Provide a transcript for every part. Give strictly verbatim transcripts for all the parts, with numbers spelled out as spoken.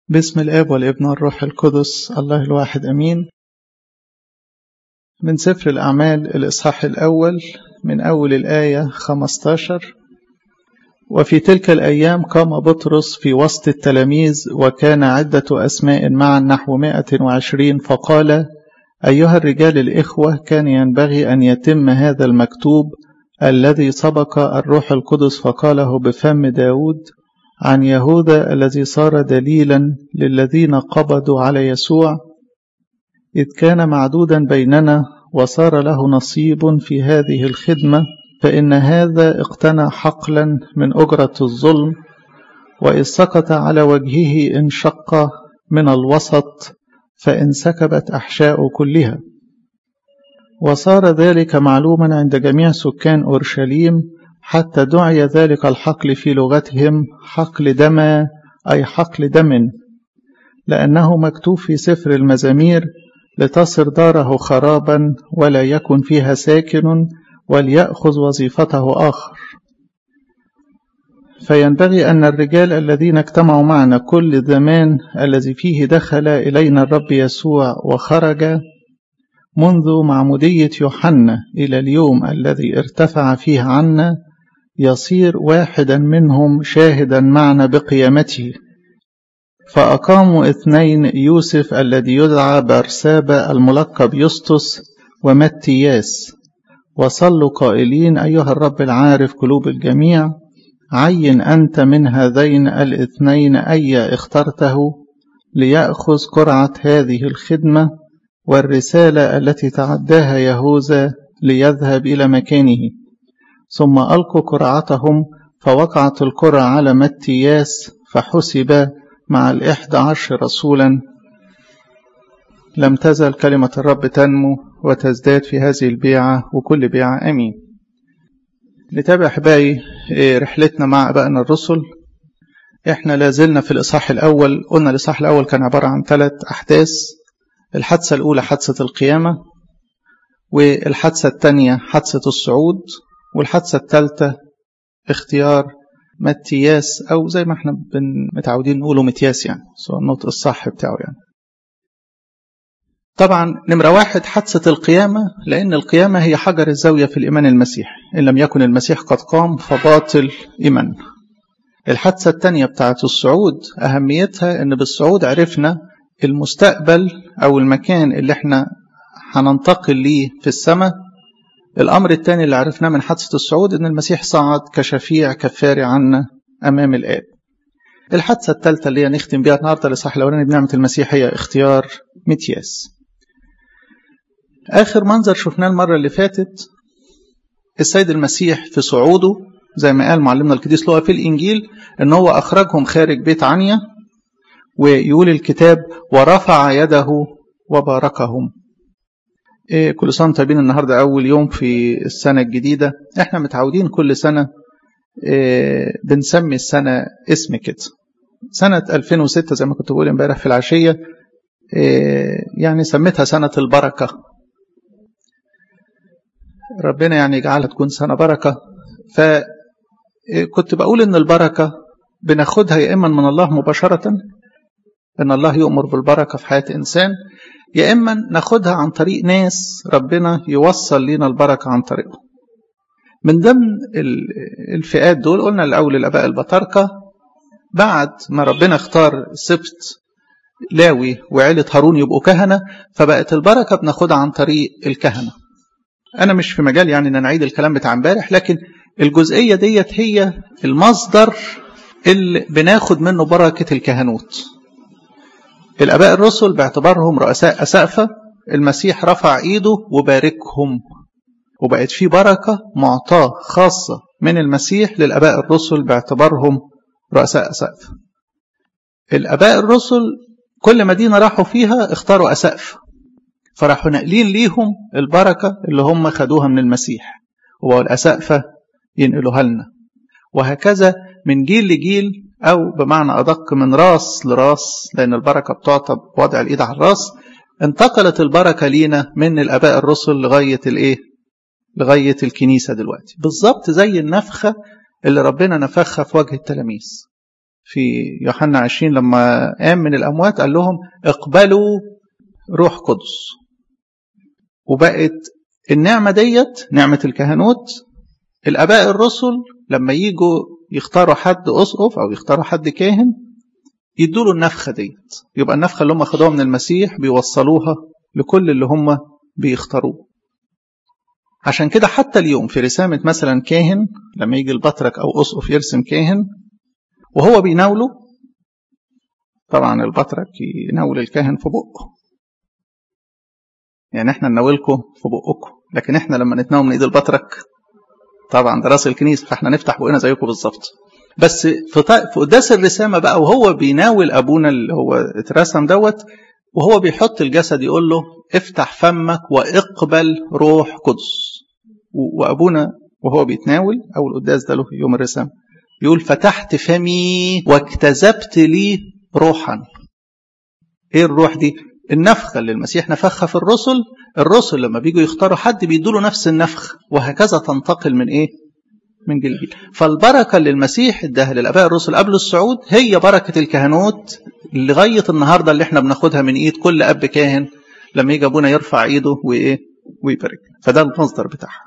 باسم الآب والابن والروح القدس الله الواحد أمين. من سفر الأعمال الإصحاح الأول من أول الآية خمسة عشر. وفي تلك الأيام قام بطرس في وسط التلاميذ وكان عدة أسماء معا نحو مائة وعشرين، فقال: أيها الرجال الإخوة، كان ينبغي أن يتم هذا المكتوب الذي سبق الروح القدس فقاله بفم داود عن يهوذا الذي صار دليلا للذين قبضوا على يسوع، إذ كان معدودا بيننا وصار له نصيب في هذه الخدمة، فإن هذا اقتنى حقلا من أجرة الظلم، وإذ سقط على وجهه انشق من الوسط فانسكبت أحشاء كلها. وصار ذلك معلوما عند جميع سكان أورشليم، حتى دعي ذلك الحقل في لغتهم حقل دم، أي حقل دم، لأنه مكتوب في سفر المزامير: لتصر داره خرابا ولا يكن فيها ساكن، وليأخذ وظيفته آخر. فينبغي أن الرجال الذين اجتمعوا معنا كل الزمان الذي فيه دخل إلينا الرب يسوع وخرج منذ معمودية يوحنا إلى اليوم الذي ارتفع فيه عنا، يصير واحدا منهم شاهدا معنا بقيامته. فأقاموا اثنين: يوسف الذي يدعى برسابة الملقب يسطس، ومتياس، وصلوا قائلين: أيها الرب العارف قلوب الجميع، عين أنت من هذين الاثنين أي اخترته ليأخذ قرعة هذه الخدمة والرسالة التي تعداها يهوذا ليذهب إلى مكانه. ثم ألقوا قرعتهم، فوقعت القرعة على متياس، فحسب مع الإحدى عشر رسولا. لم تزل كلمة الرب تنمو وتزداد في هذه البيعة وكل بيعة. أمين. نتابع أحبائي رحلتنا مع أبائنا الرسل. إحنا لازلنا في الإصحاح الأول. قلنا الإصحاح الأول كان عبارة عن ثلاث أحداث: الحادثة الأولى حادثة القيامة، والحادثة الثانية حادثة الصعود، والحادثة الثالثة اختيار متياس، أو زي ما احنا متعودين نقوله متياس، يعني سواء النطق الصح بتاعه. يعني طبعا نمرة واحد حادثة القيامة، لأن القيامة هي حجر الزاوية في الإيمان المسيح. إن لم يكن المسيح قد قام فباطل إيمان. الحادثة الثانية بتاعت الصعود، أهميتها إن بالصعود عرفنا المستقبل أو المكان اللي احنا هننتقل ليه في السماء. الأمر الثاني اللي عرفناه من حادثة الصعود إن المسيح صعد كشفيع كفاري عنا أمام الآب. الحادثة الثالثة اللي هي نختم بها النهارده الإصحاح الأولاني بنعمة المسيح هي اختيار متياس. آخر منظر شفناه المرة اللي فاتت السيد المسيح في صعوده، زي ما قال معلمنا القديس لوقا في الإنجيل إن هو أخرجهم خارج بيت عنيا، ويقول الكتاب: ورفع يده وباركهم. إيه كل سنة طيبين. النهاردة أول يوم في السنة الجديدة. إحنا متعودين كل سنة إيه بنسمي السنة اسم كده. سنة ألفين وستة زي ما كنت بقول امبارح في العشية، إيه يعني سميتها سنة البركة. ربنا يعني يجعلها تكون سنة بركة. فكنت بقول إن البركة بناخدها يا إما من الله مباشرة، إن الله يؤمر بالبركة في حياة إنسان، يا إما ناخدها عن طريق ناس ربنا يوصل لنا البركة عن طريقه. من ضمن الفئات دول قلنا الأول الآباء البطاركة، بعد ما ربنا اختار سبت لاوي وعيلة هارون يبقوا كهنة، فبقت البركة بناخدها عن طريق الكهنة. أنا مش في مجال يعني أن نعيد الكلام بتاع امبارح، لكن الجزئية ديت هي المصدر اللي بناخد منه بركة الكهنوت. الآباء الرسل باعتبارهم رؤساء أسقفة، المسيح رفع إيده وباركهم، وبقت في بركة معطاة خاصة من المسيح للآباء الرسل باعتبارهم رؤساء أسقفة. الآباء الرسل كل مدينة راحوا فيها اختاروا أسقفة، فراحوا نقلين ليهم البركة اللي هم خدوها من المسيح، وبقوا الأسقفة ينقلوها لنا، وهكذا من جيل لجيل، أو بمعنى أدق من راس لراس، لأن البركة بتعطى بوضع الإيد على الراس. انتقلت البركة لينا من الآباء الرسل لغاية الإيه؟ لغاية الكنيسة دلوقتي، بالضبط زي النفخة اللي ربنا نفخها في وجه التلاميذ. في يوحنا عشرين لما قام من الأموات قال لهم اقبلوا روح قدس. وبقت النعمة ديت نعمة الكهنوت. الآباء الرسل لما يجوا يختاروا حد أسقف أو يختاروا حد كاهن يدوا له النفخة ديت، يبقى النفخة اللي هم خدوها من المسيح بيوصلوها لكل اللي هم بيختاروه. عشان كده حتى اليوم في رسامة مثلا كاهن لما يجي البطرك أو أسقف يرسم كاهن وهو بيناوله، طبعا البطرك يناول الكاهن في بقه، يعني احنا نناولكم في بقكم، لكن احنا لما نتناول من ايد البطرك طبعا ده راس الكنيسة، فاحنا نفتح بقنا زيكم بالظبط. بس في قداس الرسامة بقى وهو بيناول أبونا اللي هو اترسم دوت وهو بيحط الجسد يقول له افتح فمك واقبل روح قدس. وأبونا وهو بيتناول أو القداس ده له يوم الرسامة يقول فتحت فمي واكتسبت لي روحا. ايه الروح دي؟ النفخة اللي المسيح نفخها في الرسل. الرسل لما بيجوا يختاروا حد بيدوا نفس النفخ، وهكذا تنتقل من ايه؟ من جيل جيل. فالبركة اللي المسيح اداها للآباء الرسل قبل الصعود هي بركة الكهنوت لغاية النهاردة اللي احنا بناخدها من ايد كل اب كاهن لما يجي ابونا يرفع ايده وايه ويبارك. فده المصدر بتاعها.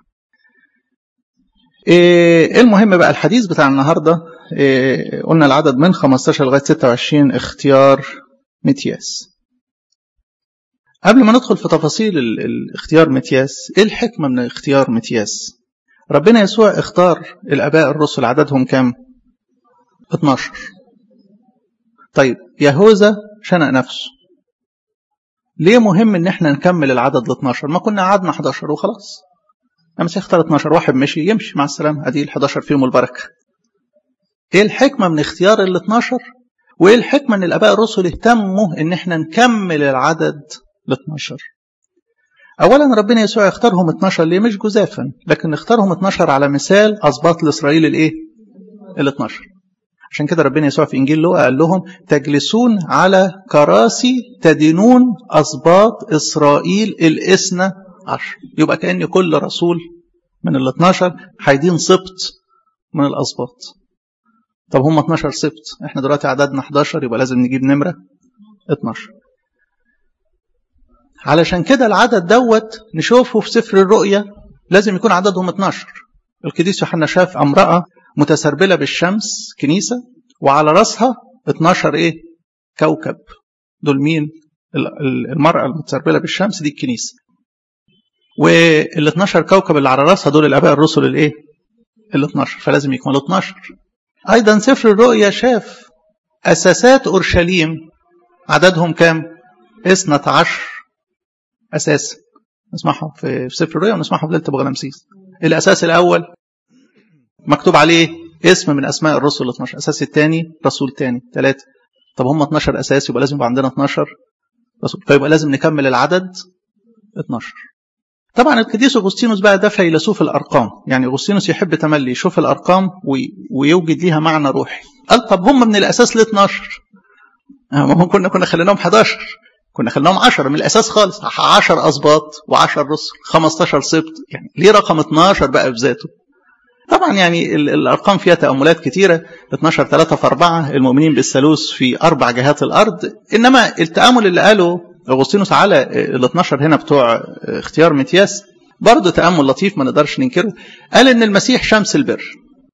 إيه المهم بقى الحديث بتاع النهاردة، إيه قلنا العدد من خمستاشر لغاية ستة وعشرين اختيار متياس. قبل ما ندخل في تفاصيل الاختيار متياس، ايه الحكمة من اختيار متياس؟ ربنا يسوع اختار الآباء الرسل عددهم كام؟ اتناشر. طيب يهوذا شنق نفسه. ليه مهم ان احنا نكمل العدد ل اتناشر؟ ما كنا قعدنا حداشر وخلاص. المسيح اختار اتناشر، واحد مشي يمشي مع السلامة، ادي ال حداشر فيهم البركة. ايه الحكمة من اختيار ال اتناشر؟ وايه الحكمة ان الآباء الرسل اهتموا ان احنا نكمل العدد ل اتناشر؟ اولا ربنا يسوع اختارهم اتناشر ليه؟ مش جزافا، لكن اختارهم اتناشر على مثال اسباط لاسرائيل الايه؟ ال اتناشر. عشان كده ربنا يسوع في انجيل لوقا قال لهم تجلسون على كراسي تدينون اسباط اسرائيل الاثنى عشر. يبقى كأن كل رسول من ال اتناشر هيدين سبط من الاسباط. طب هم اتناشر سبط، احنا دلوقتي عددنا حداشر، يبقى لازم نجيب نمرة اتناشر. علشان كده العدد دوت نشوفه في سفر الرؤيا لازم يكون عددهم اتناشر. القديس يوحنا شاف امرأة متسربلة بالشمس كنيسة وعلى رأسها اتناشر ايه؟ كوكب. دول مين؟ المرأة المتسربلة بالشمس دي الكنيسة. وال اتناشر كوكب اللي على رأسها دول الآباء الرسل الايه؟ ال اتناشر، فلازم يكملوا اتناشر. ايضا سفر الرؤيا شاف اساسات اورشليم عددهم كام؟ اثنى عشر أساس. نسمعهم في سفر الرؤيا ونسمعهم في ليلة بغلمسيس. الأساس الأول مكتوب عليه اسم من أسماء الرسل اتناشر. الأساس الثاني رسول ثاني ثلاثة. طب هم اتناشر أساس، يبقى لازم يبقى عندنا اتناشر رسول، فيبقى لازم نكمل العدد اتناشر. طبعا القديس أغسطينوس بقى ده فيلسوف الأرقام، يعني أغسطينوس يحب تملي يشوف الأرقام ويوجد ليها معنى روحي. قال طب هم من الأساس ل اتناشر، هم كنا كنا خليناهم حداشر، كنا خلناهم عشرة من الأساس خالص، عشر أسباط وعشر رسل، خمستاشر سبط، يعني ليه رقم اتناشر بقى بذاته؟ طبعا يعني الأرقام فيها تأملات كتيرة، اتناشر ثلاثة في أربعة، المؤمنين بالثالوث في أربع جهات الأرض. إنما التأمل اللي قاله أغسطينوس على ال اتناشر هنا بتوع اختيار متياس برضه تأمل لطيف ما نقدرش ننكره. قال إن المسيح شمس البر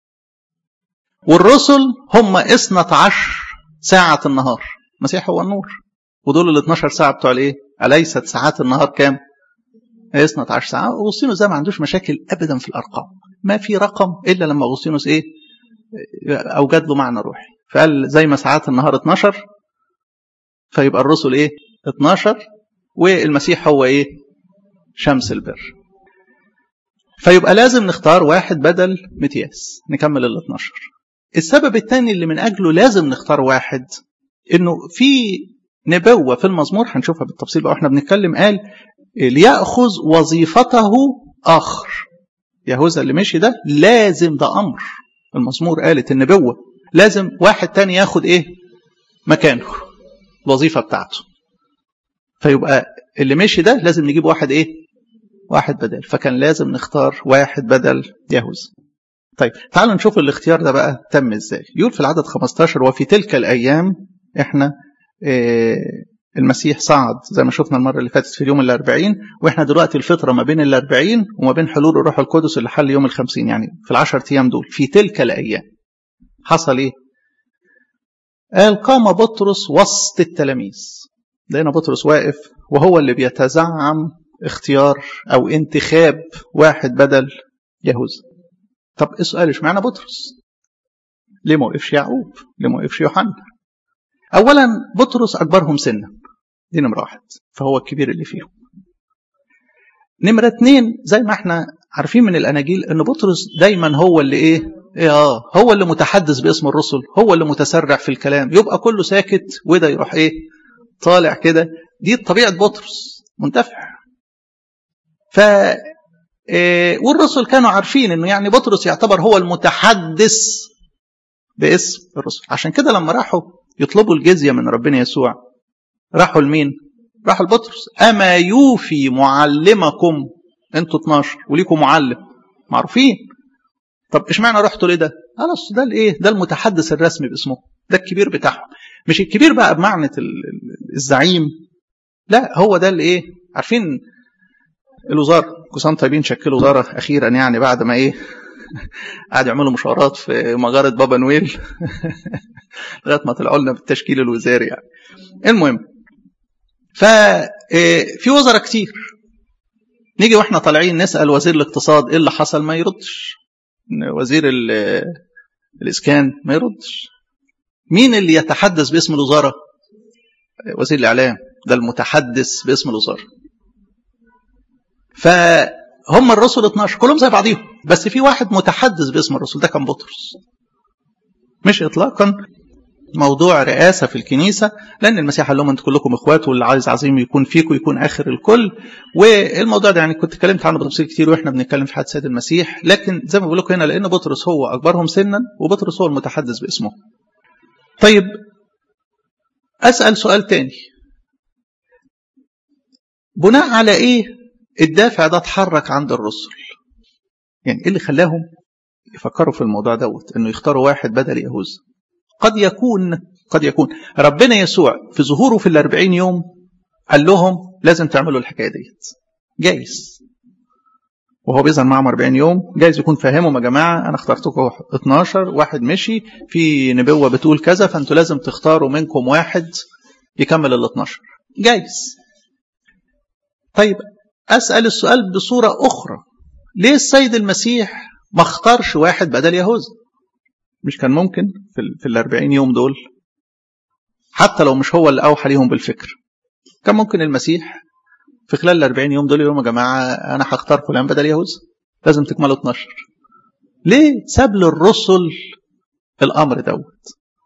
والرسل هم اثنى عشر ساعة النهار، المسيح هو النور، ودول ال اتناشر ساعة بتوع الايه؟ أليست ساعات النهار كام؟ اثنى عشر ساعة. أغسطينوس ده ما عندوش مشاكل أبدا في الأرقام، ما في رقم إلا لما أغسطينوس إيه؟ أوجد له معنى روحي. فقال زي ما ساعات النهار اتناشر فيبقى الرسل إيه؟ اتناشر، والمسيح هو إيه؟ شمس البر. فيبقى لازم نختار واحد بدل متياس نكمل ال اتناشر. السبب الثاني اللي من أجله لازم نختار واحد إنه في نبوة في المزمور هنشوفها بالتفصيل بقى واحنا بنتكلم، قال ليأخذ وظيفته آخر. يهوذا اللي مشي ده لازم، ده أمر المزمور، قالت النبوة لازم واحد تاني ياخد إيه؟ مكانه، الوظيفة بتاعته. فيبقى اللي مشي ده لازم نجيب واحد إيه؟ واحد بدل. فكان لازم نختار واحد بدل يهوذا. طيب تعالوا نشوف الاختيار ده بقى تم ازاي. يقول في العدد خمستاشر وفي تلك الأيام احنا اه المسيح صعد زي ما شفنا المرة اللي فاتت في اليوم الأربعين، واحنا دلوقتي الفترة ما بين الأربعين وما بين حلول الروح القدس اللي حل يوم الخمسين، يعني في العشر أيام دول. في تلك الأيام حصل ايه؟ قال قام بطرس وسط التلاميذ. لقينا بطرس واقف وهو اللي بيتزعم اختيار او انتخاب واحد بدل يهوذا. طب السؤال اشمعنى بطرس؟ ليه ما وقفش يعقوب؟ ليه ما وقفش يوحنا؟ اولا بطرس اكبرهم سنا، دي نمره واحد، فهو الكبير اللي فيهم. نمره اتنين زي ما احنا عارفين من الاناجيل ان بطرس دايما هو اللي ايه إيه اه هو اللي متحدث باسم الرسل، هو اللي متسرع في الكلام، يبقى كله ساكت وده يروح ايه طالع كده. دي طبيعه بطرس، منتفع. ف إيه والرسل كانوا عارفين انه يعني بطرس يعتبر هو المتحدث باسم الرسل. عشان كده لما راحوا يطلبوا الجزيه من ربنا يسوع راحوا لمين؟ راحوا لبطرس. اما يوفي معلمكم، انتوا اتناشر وليكم معلم معروفين. طب اشمعنى رحتوا لده؟ خلاص ده الايه؟ ده المتحدث الرسمي باسمه، ده الكبير بتاعهم. مش الكبير بقى بمعنى الزعيم، لا هو ده الايه؟ عارفين الوزاره كوسام طيبين شكلوا وزاره اخيرا، يعني بعد ما ايه قاعد يعملوا مشاورات في مجره بابا نويل لغايه ما طلعوا لنا بالتشكيل الوزاري يعني. المهم ففي وزراء كتير، نيجي واحنا طالعين نسال وزير الاقتصاد ايه اللي حصل، ما يردش. وزير الاسكان ما يردش. مين اللي يتحدث باسم الوزاره؟ وزير الاعلام، ده المتحدث باسم الوزاره. فهم الرسل اتناشر كلهم زي بعضيهم، بس في واحد متحدث باسم الرسل، ده كان بطرس. مش اطلاقا موضوع رئاسه في الكنيسه، لان المسيح قال لهم انتم كلكم اخوات واللي عايز عظيم يكون فيكم يكون اخر الكل. والموضوع ده يعني كنت اتكلمت عنه بتفصيل كتير واحنا بنتكلم في حد سيد المسيح، لكن زي ما بقول لكم هنا لان بطرس هو اكبرهم سنا وبطرس هو المتحدث باسمه. طيب اسال سؤال تاني، بناء على ايه الدافع ده اتحرك عند الرسل؟ يعني ايه اللي خلاهم يفكروا في الموضوع دوت انه يختاروا واحد بدل يهوذا؟ قد يكون قد يكون ربنا يسوع في ظهوره في الأربعين يوم قال لهم لازم تعملوا الحكايه ديت. جايز وهو بيظهر معهم أربعين يوم، جايز يكون فاهمهم يا جماعه انا اخترتكم اتناشر، واحد مشي في نبوه بتقول كذا، فانتوا لازم تختاروا منكم واحد يكمل ال اتناشر. جايز. طيب اسال السؤال بصوره اخرى، ليه السيد المسيح ما اختارش واحد بدل يهوذا؟ مش كان ممكن في, في الأربعين يوم دول حتى لو مش هو اللي أوحى ليهم بالفكر، كان ممكن المسيح في خلال الأربعين يوم دول يقول يا جماعة أنا هختار فلان بدل يهوذا، لازم تكملوا اتناشر. ليه ساب للرسل الأمر دوت؟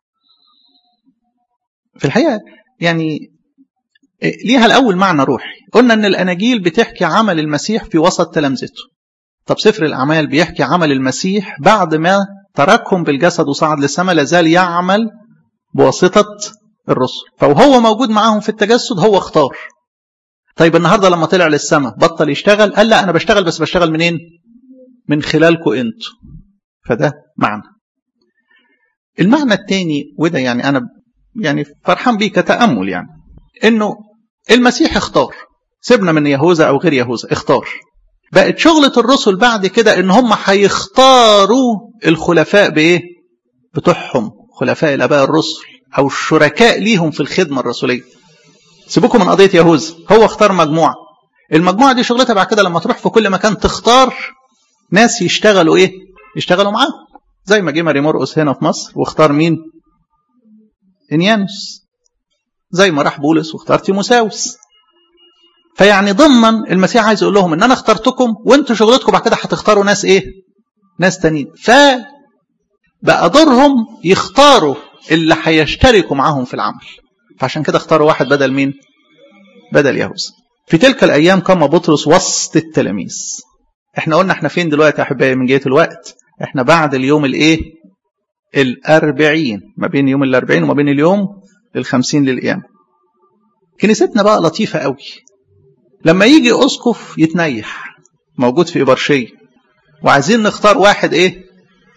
في الحقيقة يعني ليها الأول معنى روحي. قلنا أن الأناجيل بتحكي عمل المسيح في وسط تلامذته. طب سفر الأعمال بيحكي عمل المسيح بعد ما تركهم بالجسد وصعد للسماء، لازال يعمل بواسطة الرسل. فهو موجود معاهم في التجسد هو اختار. طيب النهاردة لما طلع للسماء بطل يشتغل؟ قال لا أنا بشتغل، بس بشتغل منين؟ من خلالكم أنتوا. فده معنى. المعنى الثاني وده يعني أنا يعني فرحان بيه كتأمل، يعني إنه المسيح اختار، سيبنا من يهوذا أو غير يهوذا، اختار. بقت شغلة الرسل بعد كده إن هم هيختاروا الخلفاء بإيه؟ بتوعهم، خلفاء الآباء الرسل أو الشركاء ليهم في الخدمة الرسولية. سيبوكم من قضية يهوذا، هو اختار مجموعة، المجموعة دي شغلتها بعد كده لما تروح في كل مكان تختار ناس يشتغلوا إيه؟ يشتغلوا معاه. زي ما جه ماري مرقس هنا في مصر واختار مين؟ إنيانوس. زي ما راح بولس واختار تيموساوس. فيعني ضمن المسيح عايز يقول لهم ان انا اخترتكم وانتوا شغلتكم بعد كده هتختاروا ناس ايه؟ ناس تانيين. فبقى دورهم يختاروا اللي هيشتركوا معاهم في العمل. فعشان كده اختاروا واحد بدل مين؟ بدل يهوذا. في تلك الايام قام بطرس وسط التلاميذ. احنا قلنا احنا فين دلوقتي يا احبائي من جهه الوقت؟ احنا بعد اليوم الايه؟ الاربعين، ما بين يوم الاربعين وما بين اليوم الخمسين للقيامه. كنيستنا بقى لطيفه قوي. لما يجي أسقف يتنيح موجود في إبرشية وعايزين نختار واحد إيه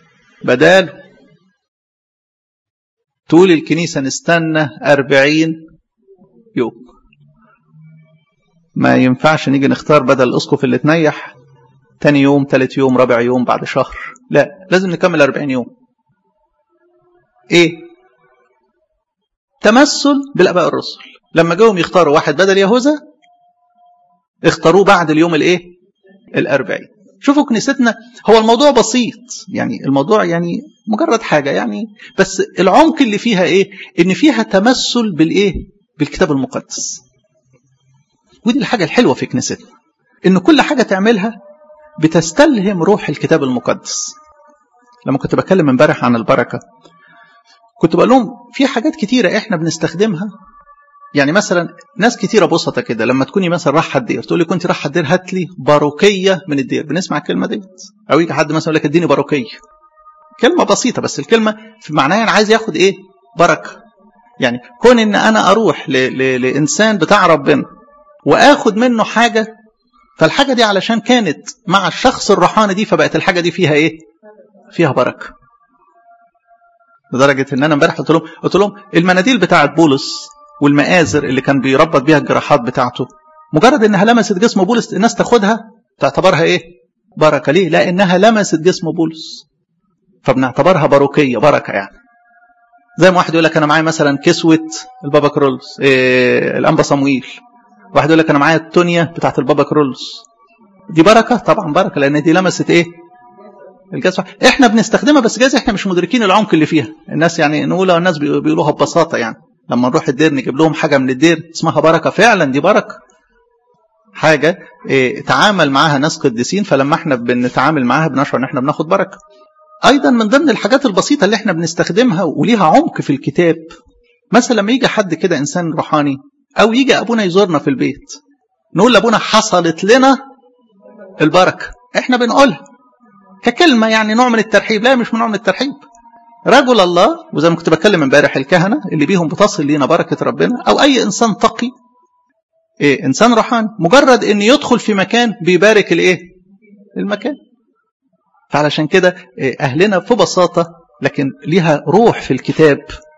بداله. تقول الكنيسة نستنى أربعين يوم. ما ينفعش نيجي نختار بدل الأسقف اللي تنيح تاني يوم تالت يوم رابع يوم بعد شهر، لا، لازم نكمل أربعين يوم. ايه؟ تمثل بالآباء الرسل لما جاهم يختاروا واحد بدل يهوذا اختاروه بعد اليوم الايه؟ الأربعين. شوفوا كنيستنا، هو الموضوع بسيط، يعني الموضوع يعني مجرد حاجة يعني، بس العمق اللي فيها ايه؟ ان فيها تمثل بالايه؟ بالكتاب المقدس. ودي الحاجة الحلوة في كنيستنا، ان كل حاجة تعملها بتستلهم روح الكتاب المقدس. لما كنت بكلم امبارح عن البركة كنت بقول لهم في حاجات كتيرة احنا بنستخدمها، يعني مثلا ناس كتيرة بسطة كده لما تكوني مثلا رايحة الدير تقول لي كنت رايحة الدير هات لي باروكية من الدير، بنسمع الكلمة دي، او يجي حد مثلا يقول لك اديني باروكية، كلمة بسيطة بس الكلمة في معناها انا عايز ياخد ايه؟ بركة. يعني كون ان انا اروح ل... ل... لانسان بتاع ربنا واخد منه حاجة، فالحاجة دي علشان كانت مع الشخص الروحاني دي فبقت الحاجة دي فيها ايه؟ فيها بركة. لدرجة ان انا امبارح قلت لهم قلت لهم المناديل بتاعت بولس والمآزر اللي كان بيربط بيها الجراحات بتاعته، مجرد انها لمست جسم بولس الناس تاخدها تعتبرها ايه؟ بركة. ليه؟ لانها لمست جسم بولس فبنعتبرها باروكية، بركة يعني. زي ما واحد يقول لك انا معايا مثلا كسوة البابا كرولس، إيه الانبا صمويل، واحد يقول لك انا معايا التونية بتاعت البابا كرولس، دي بركة؟ طبعا بركة، لان دي لمست ايه؟ الجسم. احنا بنستخدمها بس جايز احنا مش مدركين العمق اللي فيها. الناس يعني نقولها الناس بيقولوها ببساطة، يعني لما نروح الدير نجيب لهم حاجة من الدير اسمها بركة، فعلا دي بركة، حاجة إيه تعامل معاها ناس قديسين، فلما احنا بنتعامل معاها بنشعر ان احنا بناخد بركة. ايضا من ضمن الحاجات البسيطة اللي احنا بنستخدمها وليها عمق في الكتاب، مثلا لما يجي حد كده انسان روحاني او يجي ابونا يزورنا في البيت نقول لابونا حصلت لنا البركة، احنا بنقولها ككلمة يعني نوع من الترحيب، لا مش من نوع من الترحيب. رجل الله، وزي ما كنت بتكلم امبارح الكهنة اللي بيهم بتصل لينا بركة ربنا، او اي انسان تقي إيه انسان روحاني، مجرد ان يدخل في مكان بيبارك الايه؟ المكان. فعلشان كده إيه اهلنا في بساطة لكن ليها روح في الكتاب.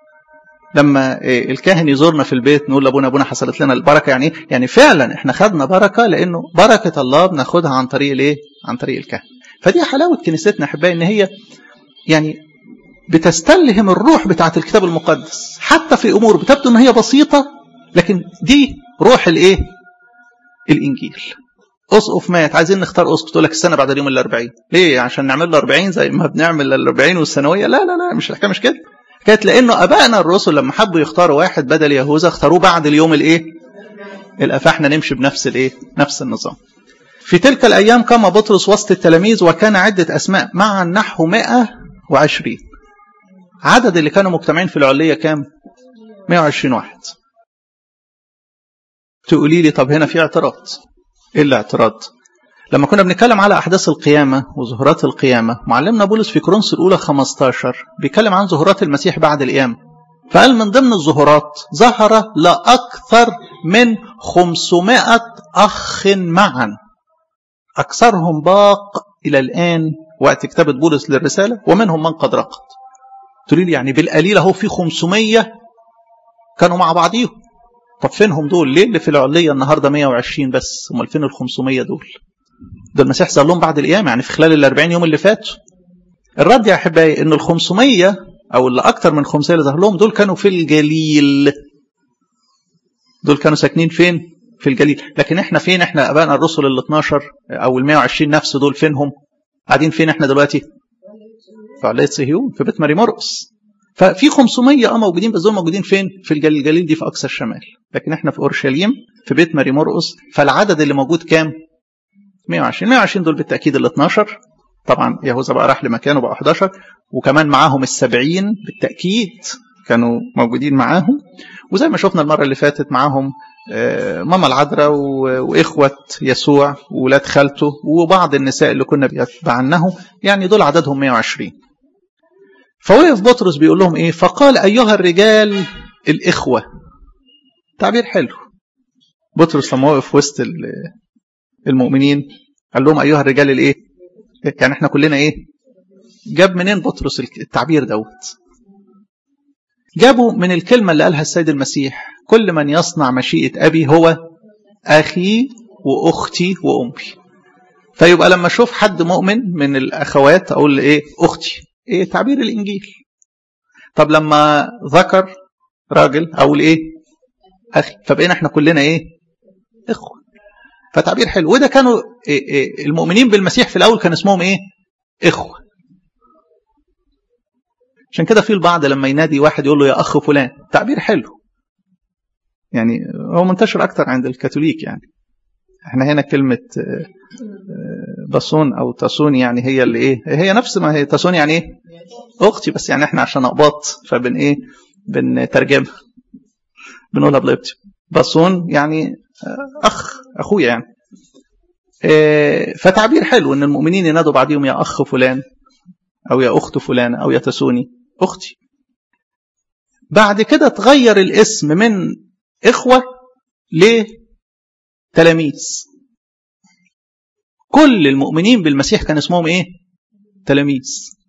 لما إيه الكاهن يزورنا في البيت نقول لابونا ابونا حصلت لنا البركة، يعني يعني فعلا احنا خدنا بركة، لانه بركة الله بناخدها عن طريق الايه؟ عن طريق الكهن. فدي حلاوة كنيستنا احبائي، ان هي يعني بتستلهم الروح بتاعة الكتاب المقدس حتى في امور بتبدو ان هي بسيطة، لكن دي روح الايه؟ الانجيل. اسقف مات عايزين نختار اسقف، تقول لك السنة بعد اليوم الاربعين، ليه؟ عشان نعمل له اربعين زي ما بنعمل الاربعين والسنوية؟ لا لا لا، مش الحكاية مش كده. كانت لانه ابائنا الرسل لما حبوا يختاروا واحد بدل يهوذا اختاروه بعد اليوم الايه؟ فاحنا نمشي بنفس الايه؟ نفس النظام. في تلك الايام قام بطرس وسط التلاميذ وكان عدة اسماء معا نحو مئة وعشرين. عدد اللي كانوا مجتمعين في العلية كام؟ مئة وعشرين واحد. تقولي لي طب هنا في اعتراض. ايه الاعتراض؟ لما كنا بنتكلم على احداث القيامة وظهورات القيامة، معلمنا بولس في كورنثوس الاولى خمستاشر بيتكلم عن ظهورات المسيح بعد القيامة، فقال من ضمن الظهورات ظهر لا اكثر من خمسمائة اخ معا، اكثرهم باق الى الان وقت كتابة بولس للرسالة، ومنهم من قد رقد. تقولي لي يعني بالقليل اهو في خمسمية كانوا مع بعضيهم. طب فينهم دول؟ ليه اللي في العلية النهارده مئة وعشرين بس؟ امال فين ال خمسمية دول؟ ده المسيح ظهر لهم بعد القيامة، يعني في خلال ال أربعين يوم اللي فاتوا. الرد يا احبائي ان ال خمسمية او اللي اكتر من خمسمية اللي ظهر لهم دول كانوا في الجليل، دول كانوا ساكنين فين؟ في الجليل. لكن احنا فين؟ احنا ابائنا الرسل ال اتناشر او ال مئة وعشرين نفس دول فينهم؟ قاعدين فين احنا دلوقتي؟ في علية صهيون في بيت ماري مرقس. ففي خمسمية اه موجودين، بس دول موجودين فين؟ في الجليل. الجليل دي في اقصى الشمال، لكن احنا في اورشليم في بيت ماري مرقس. فالعدد اللي موجود كام؟ مئة وعشرين. مئة وعشرين دول بالتاكيد ال اتناشر، طبعا يهوذا بقى راح لمكانه بقى احداشر، وكمان معاهم السبعين بالتاكيد كانوا موجودين معاهم. وزي ما شفنا المره اللي فاتت معاهم ماما العذراء واخوه يسوع وولاد خالته وبعض النساء اللي كنا بيتبعنهم، يعني دول عددهم مئة وعشرين. فوقف بطرس بيقول لهم ايه؟ فقال ايها الرجال الاخوه. تعبير حلو. بطرس لما وقف وسط المؤمنين قال لهم ايها الرجال الايه؟ يعني احنا كلنا ايه؟ جاب منين بطرس التعبير دوت؟ جابوا من الكلمة اللي قالها السيد المسيح: كل من يصنع مشيئة أبي هو أخي وأختي وأمي. فيبقى لما أشوف حد مؤمن من الأخوات أقول إيه؟ أختي. إيه تعبير الإنجيل. طب لما ذكر راجل أقول إيه؟ أخي. فبقينا إحنا كلنا إيه؟ إخوة. فتعبير حلو. وده كانوا إيه إيه المؤمنين بالمسيح في الأول كان اسمهم إيه؟ إخوة. عشان كده في البعض لما ينادي واحد يقول له يا أخ فلان، تعبير حلو. يعني هو منتشر أكتر عند الكاثوليك. يعني احنا هنا كلمة بصون أو تاسون يعني هي اللي إيه؟ هي نفس ما هي تاسون يعني إيه؟ أختي، بس يعني احنا عشان أقباط فبن إيه؟ بنترجمها بنقولها بليبتي. بصون يعني أخ، أخويا يعني. فتعبير حلو إن المؤمنين ينادوا بعضهم يا أخ فلان أو يا أخت فلان أو يا تسوني أختي. بعد كده تغير الاسم من إخوة لتلاميذ. كل المؤمنين بالمسيح كان اسمهم إيه؟ تلاميذ.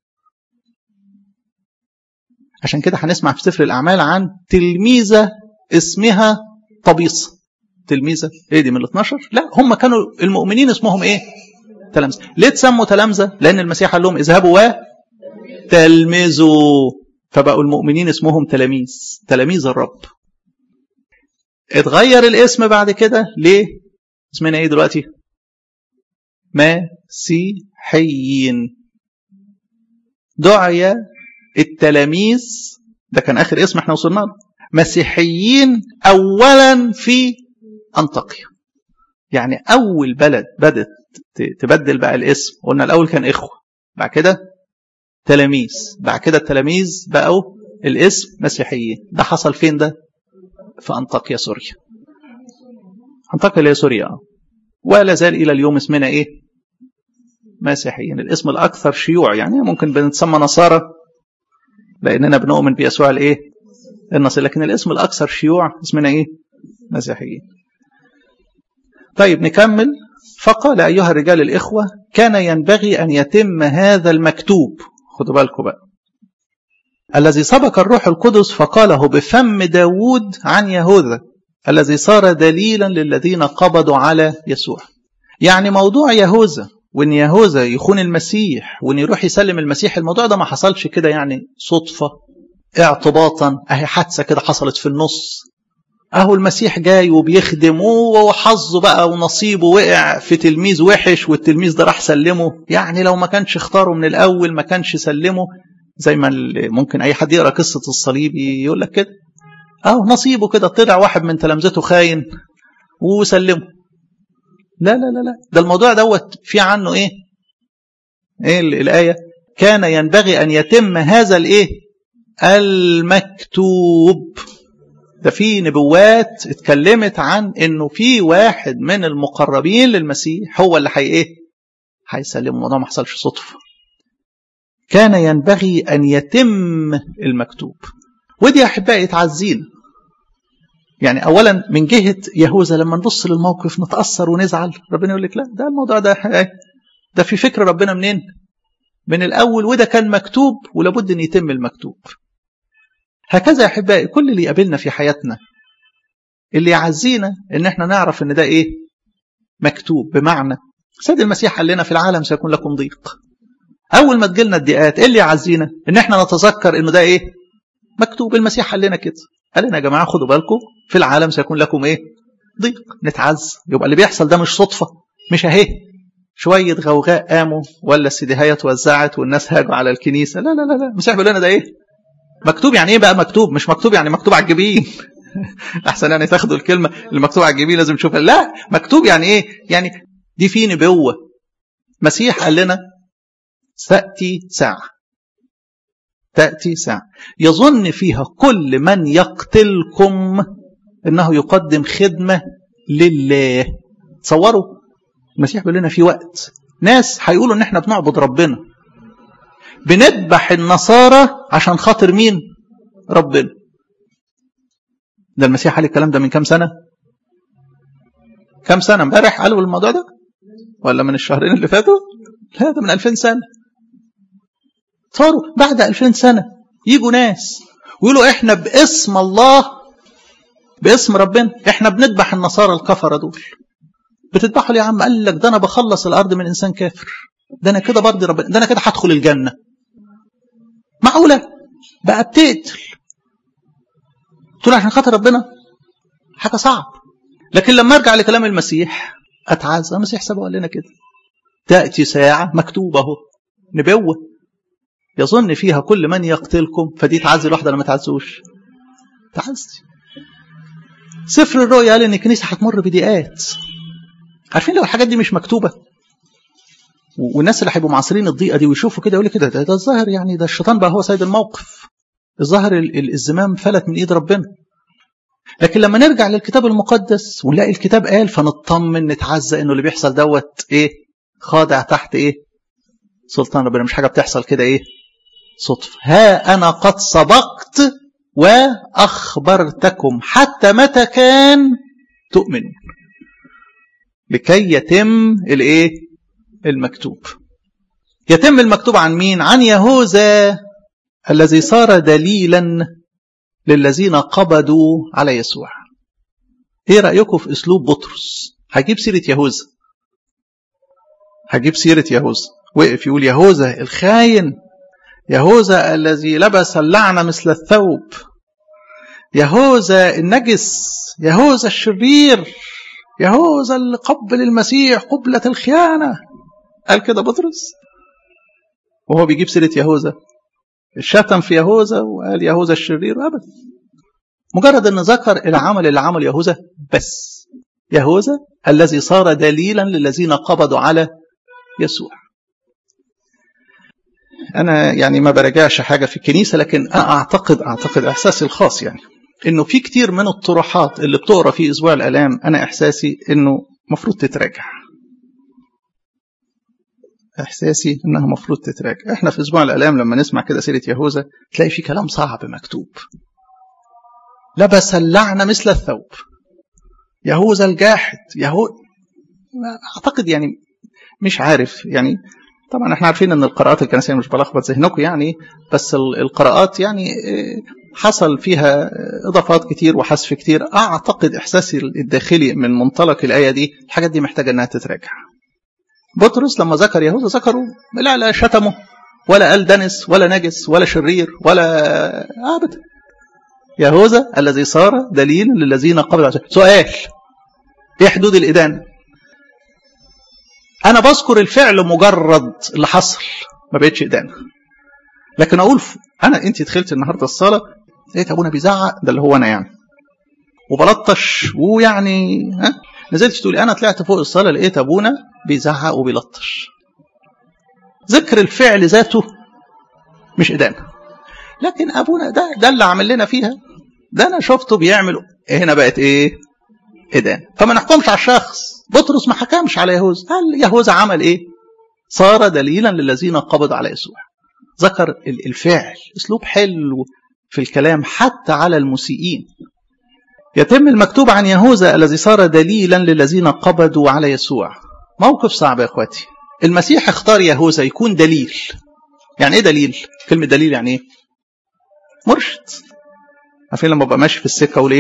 عشان كده هنسمع في سفر الأعمال عن تلميذة اسمها طبيصة. تلميذة إيه دي من الاثناشر؟ لا، هم كانوا المؤمنين اسمهم إيه؟ تلامذة. ليه تسموا تلامذة؟ لأن المسيح قال لهم اذهبوا وتلمذوا، فبقوا المؤمنين اسمهم تلاميذ، تلاميذ الرب. اتغير الاسم بعد كده ليه؟ اسمنا ايه دلوقتي؟ مسيحيين. دعي التلاميذ، ده كان آخر اسم احنا وصلنا له، مسيحيين أولا في أنطاكيا. يعني أول بلد بدت تبدل بقى الاسم. قلنا الأول كان إخوة، بعد كده تلاميذ، بعد كده التلاميذ بقوا الاسم مسيحيين. ده حصل فين ده؟ في أنطاكيا سوريا. أنطاكيا اللي هي سوريا، ولا زال إلى اليوم اسمنا إيه؟ مسيحيين. الاسم الأكثر شيوع، يعني ممكن بنتسمى نصارى لأننا بنؤمن بيسوع الإيه؟ النصر، لكن الاسم الأكثر شيوع اسمنا إيه؟ مسيحيين. طيب نكمل. فقال أيها الرجال الإخوة كان ينبغي أن يتم هذا المكتوب. خدوا بالكم بقى، الذي سبق الروح القدس فقاله بفم داود عن يهوذا الذي صار دليلا للذين قبضوا على يسوع. يعني موضوع يهوذا وان يهوذا يخون المسيح وان يروح يسلم المسيح، الموضوع ده ما حصلش كده يعني صدفة اعتباطا، اهي حادثة كده حصلت في النص. اهو المسيح جاي وبيخدم وحظه بقى ونصيبه وقع في تلميذ وحش والتلميذ ده راح سلمه. يعني لو ما كانش اختاره من الاول ما كانش سلمه. زي ما ممكن اي حد يقرأ قصة الصليب يقول لك كده، اهو نصيبه كده طلع واحد من تلامذته خاين وسلمه. لا لا لا لا، ده الموضوع دوت في عنه ايه؟ ايه الآية؟ كان ينبغي ان يتم هذا الايه؟ المكتوب. ده في نبوات اتكلمت عن انه في واحد من المقربين للمسيح هو اللي حي ايه؟ هيسلمه. الموضوع ما حصلش صدفة. كان ينبغي ان يتم المكتوب. ودي احبائي تعزين. يعني اولا من جهة يهوذا لما نبص للموقف نتأثر ونزعل، ربنا يقول لك لا، ده الموضوع ده ده في فكر ربنا منين؟ من الاول، وده كان مكتوب ولابد ان يتم المكتوب. هكذا يا احبائي كل اللي يقابلنا في حياتنا اللي يعزينا ان احنا نعرف ان ده ايه؟ مكتوب. بمعنى سيد المسيح قال لنا في العالم سيكون لكم ضيق. اول ما تجيلنا الضيقات ايه اللي يعزينا؟ ان احنا نتذكر انه ده ايه؟ مكتوب. المسيح قال لنا كده، قال لنا يا جماعه خدوا بالكم في العالم سيكون لكم ايه؟ ضيق. نتعز. يبقى اللي بيحصل ده مش صدفه، مش اهي شويه غوغاء قاموا ولا السيديهايه اتوزعت والناس هاجوا على الكنيسه. لا لا لا لا، المسيح بيقول لنا ده ايه؟ مكتوب. يعني ايه بقى مكتوب؟ مش مكتوب يعني مكتوب على الجبين احسن يعني تاخدوا الكلمه المكتوب على الجبين لازم نشوفها. لا، مكتوب يعني ايه؟ يعني دي في نبوه. مسيح قال لنا تأتي ساعه، تأتي ساعه يظن فيها كل من يقتلكم انه يقدم خدمه لله. تصوروا المسيح بيقول لنا في وقت ناس هيقولوا ان احنا بنعبد ربنا، بنذبح النصارى عشان خاطر مين؟ ربنا. ده المسيح قال الكلام ده من كام سنة؟ كام سنة؟ امبارح قالوا الموضوع ده ولا من الشهرين اللي فاتوا؟ لا، ده من ألفين سنة. صاروا بعد ألفين سنة يجوا ناس ويقولوا احنا باسم الله، باسم ربنا احنا بنذبح النصارى الكفرة دول. بتذبحوا ليه يا عم؟ قال لك ده انا بخلص الارض من انسان كافر، ده انا كده برضي ربنا، ده انا كده هدخل الجنة. معقولة بقى بتقتل تقول عشان خاطر ربنا؟ حاجة صعب. لكن لما ارجع لكلام المسيح اتعزى، المسيح سبق لنا كده تأتي ساعة مكتوبة اهو، نبوة يظن فيها كل من يقتلكم، فدي تعزي الواحدة لما تعزوش تعزي. سفر الرؤيا قال ان الكنيسة هتمر بضيقات. عارفين لو الحاجات دي مش مكتوبة والناس اللي هيبقوا معاصرين الضيقة دي ويشوفوا كده يقولوا كده ده, ده الظاهر يعني ده الشيطان بقى هو سيد الموقف، الظاهر الزمام فلت من ايد ربنا. لكن لما نرجع للكتاب المقدس ونلاقي الكتاب قال فنطمن نتعزى انه اللي بيحصل دوت ايه؟ خاضع تحت ايه؟ سلطان ربنا، مش حاجة بتحصل كده ايه؟ صدفة. ها انا قد سبقت واخبرتكم حتى متى كان تؤمنون لكي يتم الايه؟ المكتوب. يتم المكتوب عن مين؟ عن يهوذا الذي صار دليلا للذين قبضوا على يسوع. ايه رأيكم في اسلوب بطرس؟ هجيب سيرة يهوذا، هجيب سيرة يهوذا، وقف يقول يهوذا الخاين، يهوذا الذي لبس اللعنة مثل الثوب، يهوذا النجس، يهوذا الشرير، يهوذا اللي قبل المسيح قبلة الخيانة. قال كده بطرس وهو بيجيب سيرة يهوذا، الشتم في يهوذا وقال يهوذا الشرير أبدا. مجرد أن ذكر العمل اللي عمل يهوذا بس، يهوذا الذي صار دليلا للذين قبضوا على يسوع. أنا يعني ما برجعش حاجة في الكنيسة، لكن أعتقد أعتقد إحساسي الخاص يعني إنه في كتير من الطروحات اللي بتقرأ في أسبوع الآلام، أنا إحساسي إنه مفروض تتراجع، إحساسي إنها مفروض تتراجع. إحنا في أسبوع الآلام لما نسمع كده سيرة يهوذا تلاقي في كلام صعب مكتوب، لبس اللعنة مثل الثوب، يهوذا الجاحد، يهوذا. أعتقد يعني مش عارف يعني، طبعا احنا عارفين ان القراءات الكنسية مش بلخبط ذهنكم يعني، بس القراءات يعني حصل فيها اضافات كتير وحذف كتير. اعتقد احساسي الداخلي من منطلق الايه دي الحاجات دي محتاجه انها تتراجع. بطرس لما ذكر يهوذا ذكره لا لا شتمه ولا قال دنس ولا نجس ولا شرير ولا ابدا، يهوذا الذي صار دليل للذين قبلوا. سؤال، ايه حدود الادانه؟ أنا بذكر الفعل مجرد اللي حصل، ما بقتش إدانة. لكن أقول أنا أنت دخلت النهاردة الصلاة لقيت أبونا بيزعق، ده اللي هو أنا يعني، وبلطش ويعني ها، نزلت تقولي أنا طلعت فوق الصلاة لقيت أبونا بيزعق وبيلطش. ذكر الفعل ذاته مش إدانة. لكن أبونا ده ده اللي عمل لنا فيها، ده أنا شفته بيعمله، هنا بقت إيه؟ إدانة. فما نحكمش على الشخص. بطرس ما حكمش على يهوذا، قال يهوذا عمل ايه؟ صار دليلا للذين قبضوا على يسوع. ذكر الفعل، اسلوب حلو في الكلام حتى على المسيئين. يتم المكتوب عن يهوذا الذي صار دليلا للذين قبضوا على يسوع. موقف صعب يا اخواتي. المسيح اختار يهوذا يكون دليل. يعني ايه دليل؟ كلمة دليل يعني ايه؟ مرشد. عارفين لما ببقى ماشي في السكة اقول ايه؟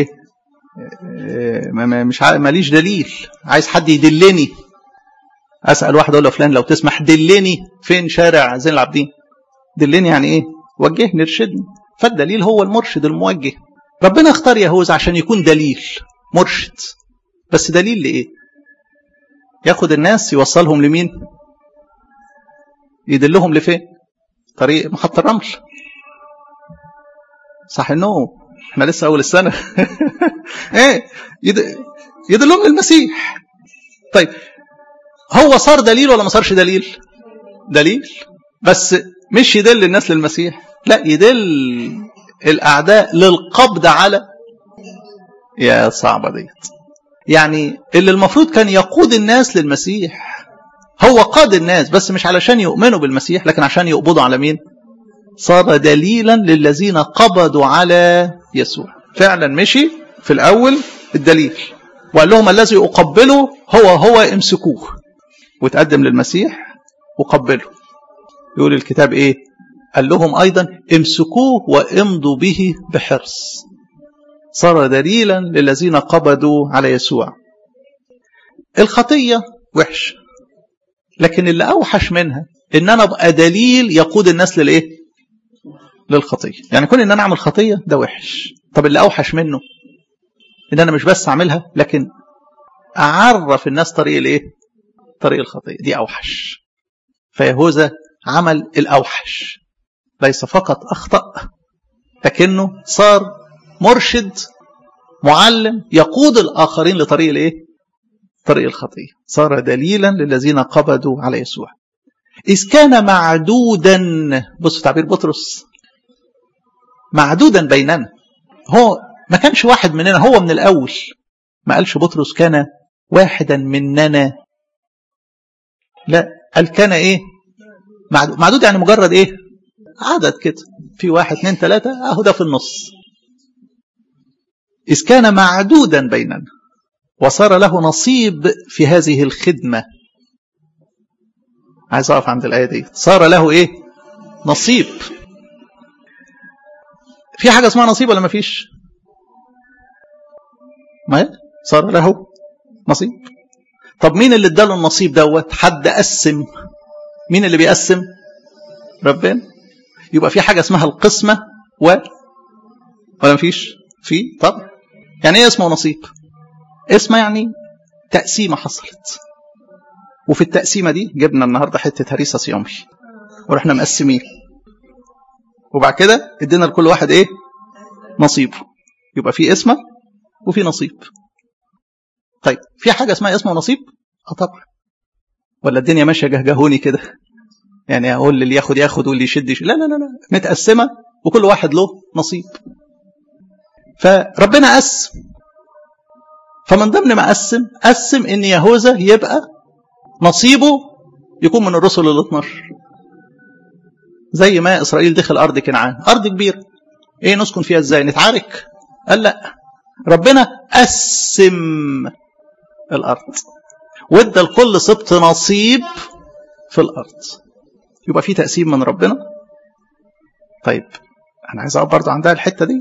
مش ماليش دليل، عايز حد يدلني. اسال واحد اقول له فلان لو تسمح دلني فين شارع زين العابدين. دلني يعني ايه؟ وجهني ارشدني. فالدليل هو المرشد الموجه. ربنا اختار يهوذا عشان يكون دليل مرشد. بس دليل لايه؟ ياخد الناس يوصلهم لمين؟ يدلهم لفين؟ طريق محطة الرمل. صح انه احنا لسه اول السنة. ايه يدلهم للمسيح. طيب هو صار دليل ولا ما صارش دليل؟ دليل، بس مش يدل الناس للمسيح، لا يدل الاعداء للقبض على. يا صعبة ديت. يعني اللي المفروض كان يقود الناس للمسيح هو قاد الناس، بس مش علشان يؤمنوا بالمسيح لكن عشان يقبضوا على مين؟ صار دليلا للذين قبضوا على يسوع. فعلا مشي في الأول الدليل وقال لهم الذي أقبله هو هو امسكوه، وتقدم للمسيح وقبله. يقول الكتاب إيه؟ قال لهم أيضا امسكوه وامضوا به بحرص، صار دليلا للذين قبضوا على يسوع. الخطية وحش، لكن اللي أوحش منها إن أنا أبقى دليل يقود الناس للإيه؟ للخطية. يعني كون إن أنا أعمل خطية ده وحش. طب اللي أوحش منه إن أنا مش بس أعملها، لكن أعرف الناس طريق الإيه؟ طريق الخطية. دي أوحش. فيهوذا عمل الأوحش، ليس فقط أخطأ، لكنه صار مرشد معلم يقود الآخرين لطريق الإيه؟ طريق الخطية. صار دليلا للذين قبضوا على يسوع. إذ كان معدودا، بصوا تعبير بطرس، معدودا بيننا. هو ما كانش واحد مننا، هو من الأول ما قالش بطرس كان واحدا مننا، لا، قال كان إيه؟ معدود. معدود يعني مجرد إيه؟ عدد كده، في واحد اثنين ثلاثة، أهو ده في النص. إذ كان معدودا بيننا وصار له نصيب في هذه الخدمة. عايز أقف عند الآية دي. صار له إيه؟ نصيب. في حاجة اسمها نصيب ولا ما فيش؟ ما صار له نصيب. طب مين اللي اداله النصيب دوت؟ حد قسم. مين اللي بيقسم؟ ربنا. يبقى في حاجة اسمها القسمة و ولا ما فيش؟ في طبعا. يعني ايه اسمه نصيب؟ اسمه يعني تقسيمة حصلت، وفي التقسيمة دي جبنا النهاردة حتة هريسة صيامي ورحنا مقسمين، وبعد كده ادينا لكل واحد ايه؟ نصيبه. يبقى في اسمه وفي نصيب. طيب في حاجة اسمها اسمه ونصيب؟ اه طبعا. ولا الدنيا ماشية جهجهوني كده؟ يعني اقول اللي ياخد ياخد واللي يشد يشد. لا لا لا لا، متقسمة وكل واحد له نصيب. فربنا قسم، فمن ضمن ما قسم قسم ان يهوذا يبقى نصيبه يكون من الرسل الاثناشر، زي ما اسرائيل دخل ارض كنعان، ارض كبيره، ايه نسكن فيها ازاي؟ نتعارك؟ قال لا، ربنا قسم الارض وادى لكل سبط نصيب في الارض. يبقى في تقسيم من ربنا. طيب انا عايز اقف برضه عندها الحته دي.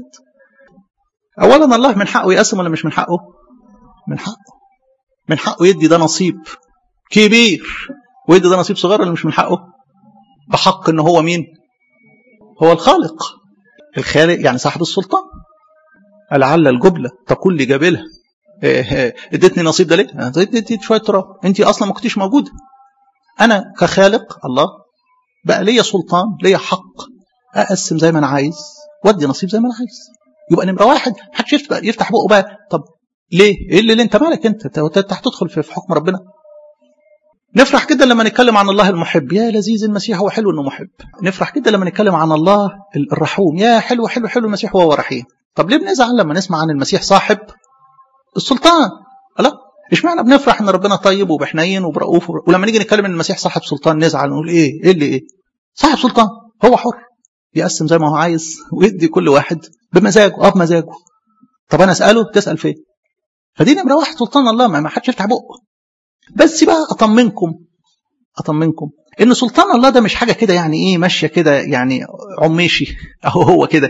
اولا الله من حقه يقسم ولا مش من حقه؟ من حقه. من حقه يدي ده نصيب كبير ويدي ده نصيب صغير، ولا مش من حقه؟ بحق ان هو مين؟ هو الخالق. الخالق يعني صاحب السلطان. لعل الجبلة تقول لجبلها اديتني نصيب ده ليه؟ اديت شويه تراب، انت اصلا ما كنتيش موجوده. انا كخالق الله بقى ليا سلطان، ليا حق اقسم زي ما انا عايز وادي نصيب زي ما انا عايز. يبقى نمره واحد محدش يفتح بقه بقى طب ليه؟ ايه اللي, اللي انت مالك؟ انت انت هتدخل في حكم ربنا. نفرح كده لما نتكلم عن الله المحب، يا لذيذ المسيح هو حلو انه محب. نفرح كده لما نتكلم عن الله الرحوم، يا حلو حلو حلو المسيح هو رحيم. طب ليه بنزعل لما نسمع عن المسيح صاحب السلطان؟ لا، اشمعنى بنفرح ان ربنا طيب وبحنين وبرؤوف، ولما نيجي نتكلم ان المسيح صاحب سلطان نزعل ونقول ايه ايه اللي ايه؟ صاحب سلطان، هو حر يقسم زي ما هو عايز ويدي كل واحد بمزاجه، اه بمزاجه. طب انا اساله تسال فين؟ فدي نمره واحد، سلطان الله ما حدش يفتح بقه. بس بقى اطمنكم اطمنكم ان سلطان الله ده مش حاجه كده يعني ايه ماشيه كده يعني عميشي اهو هو كده.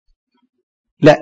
لا،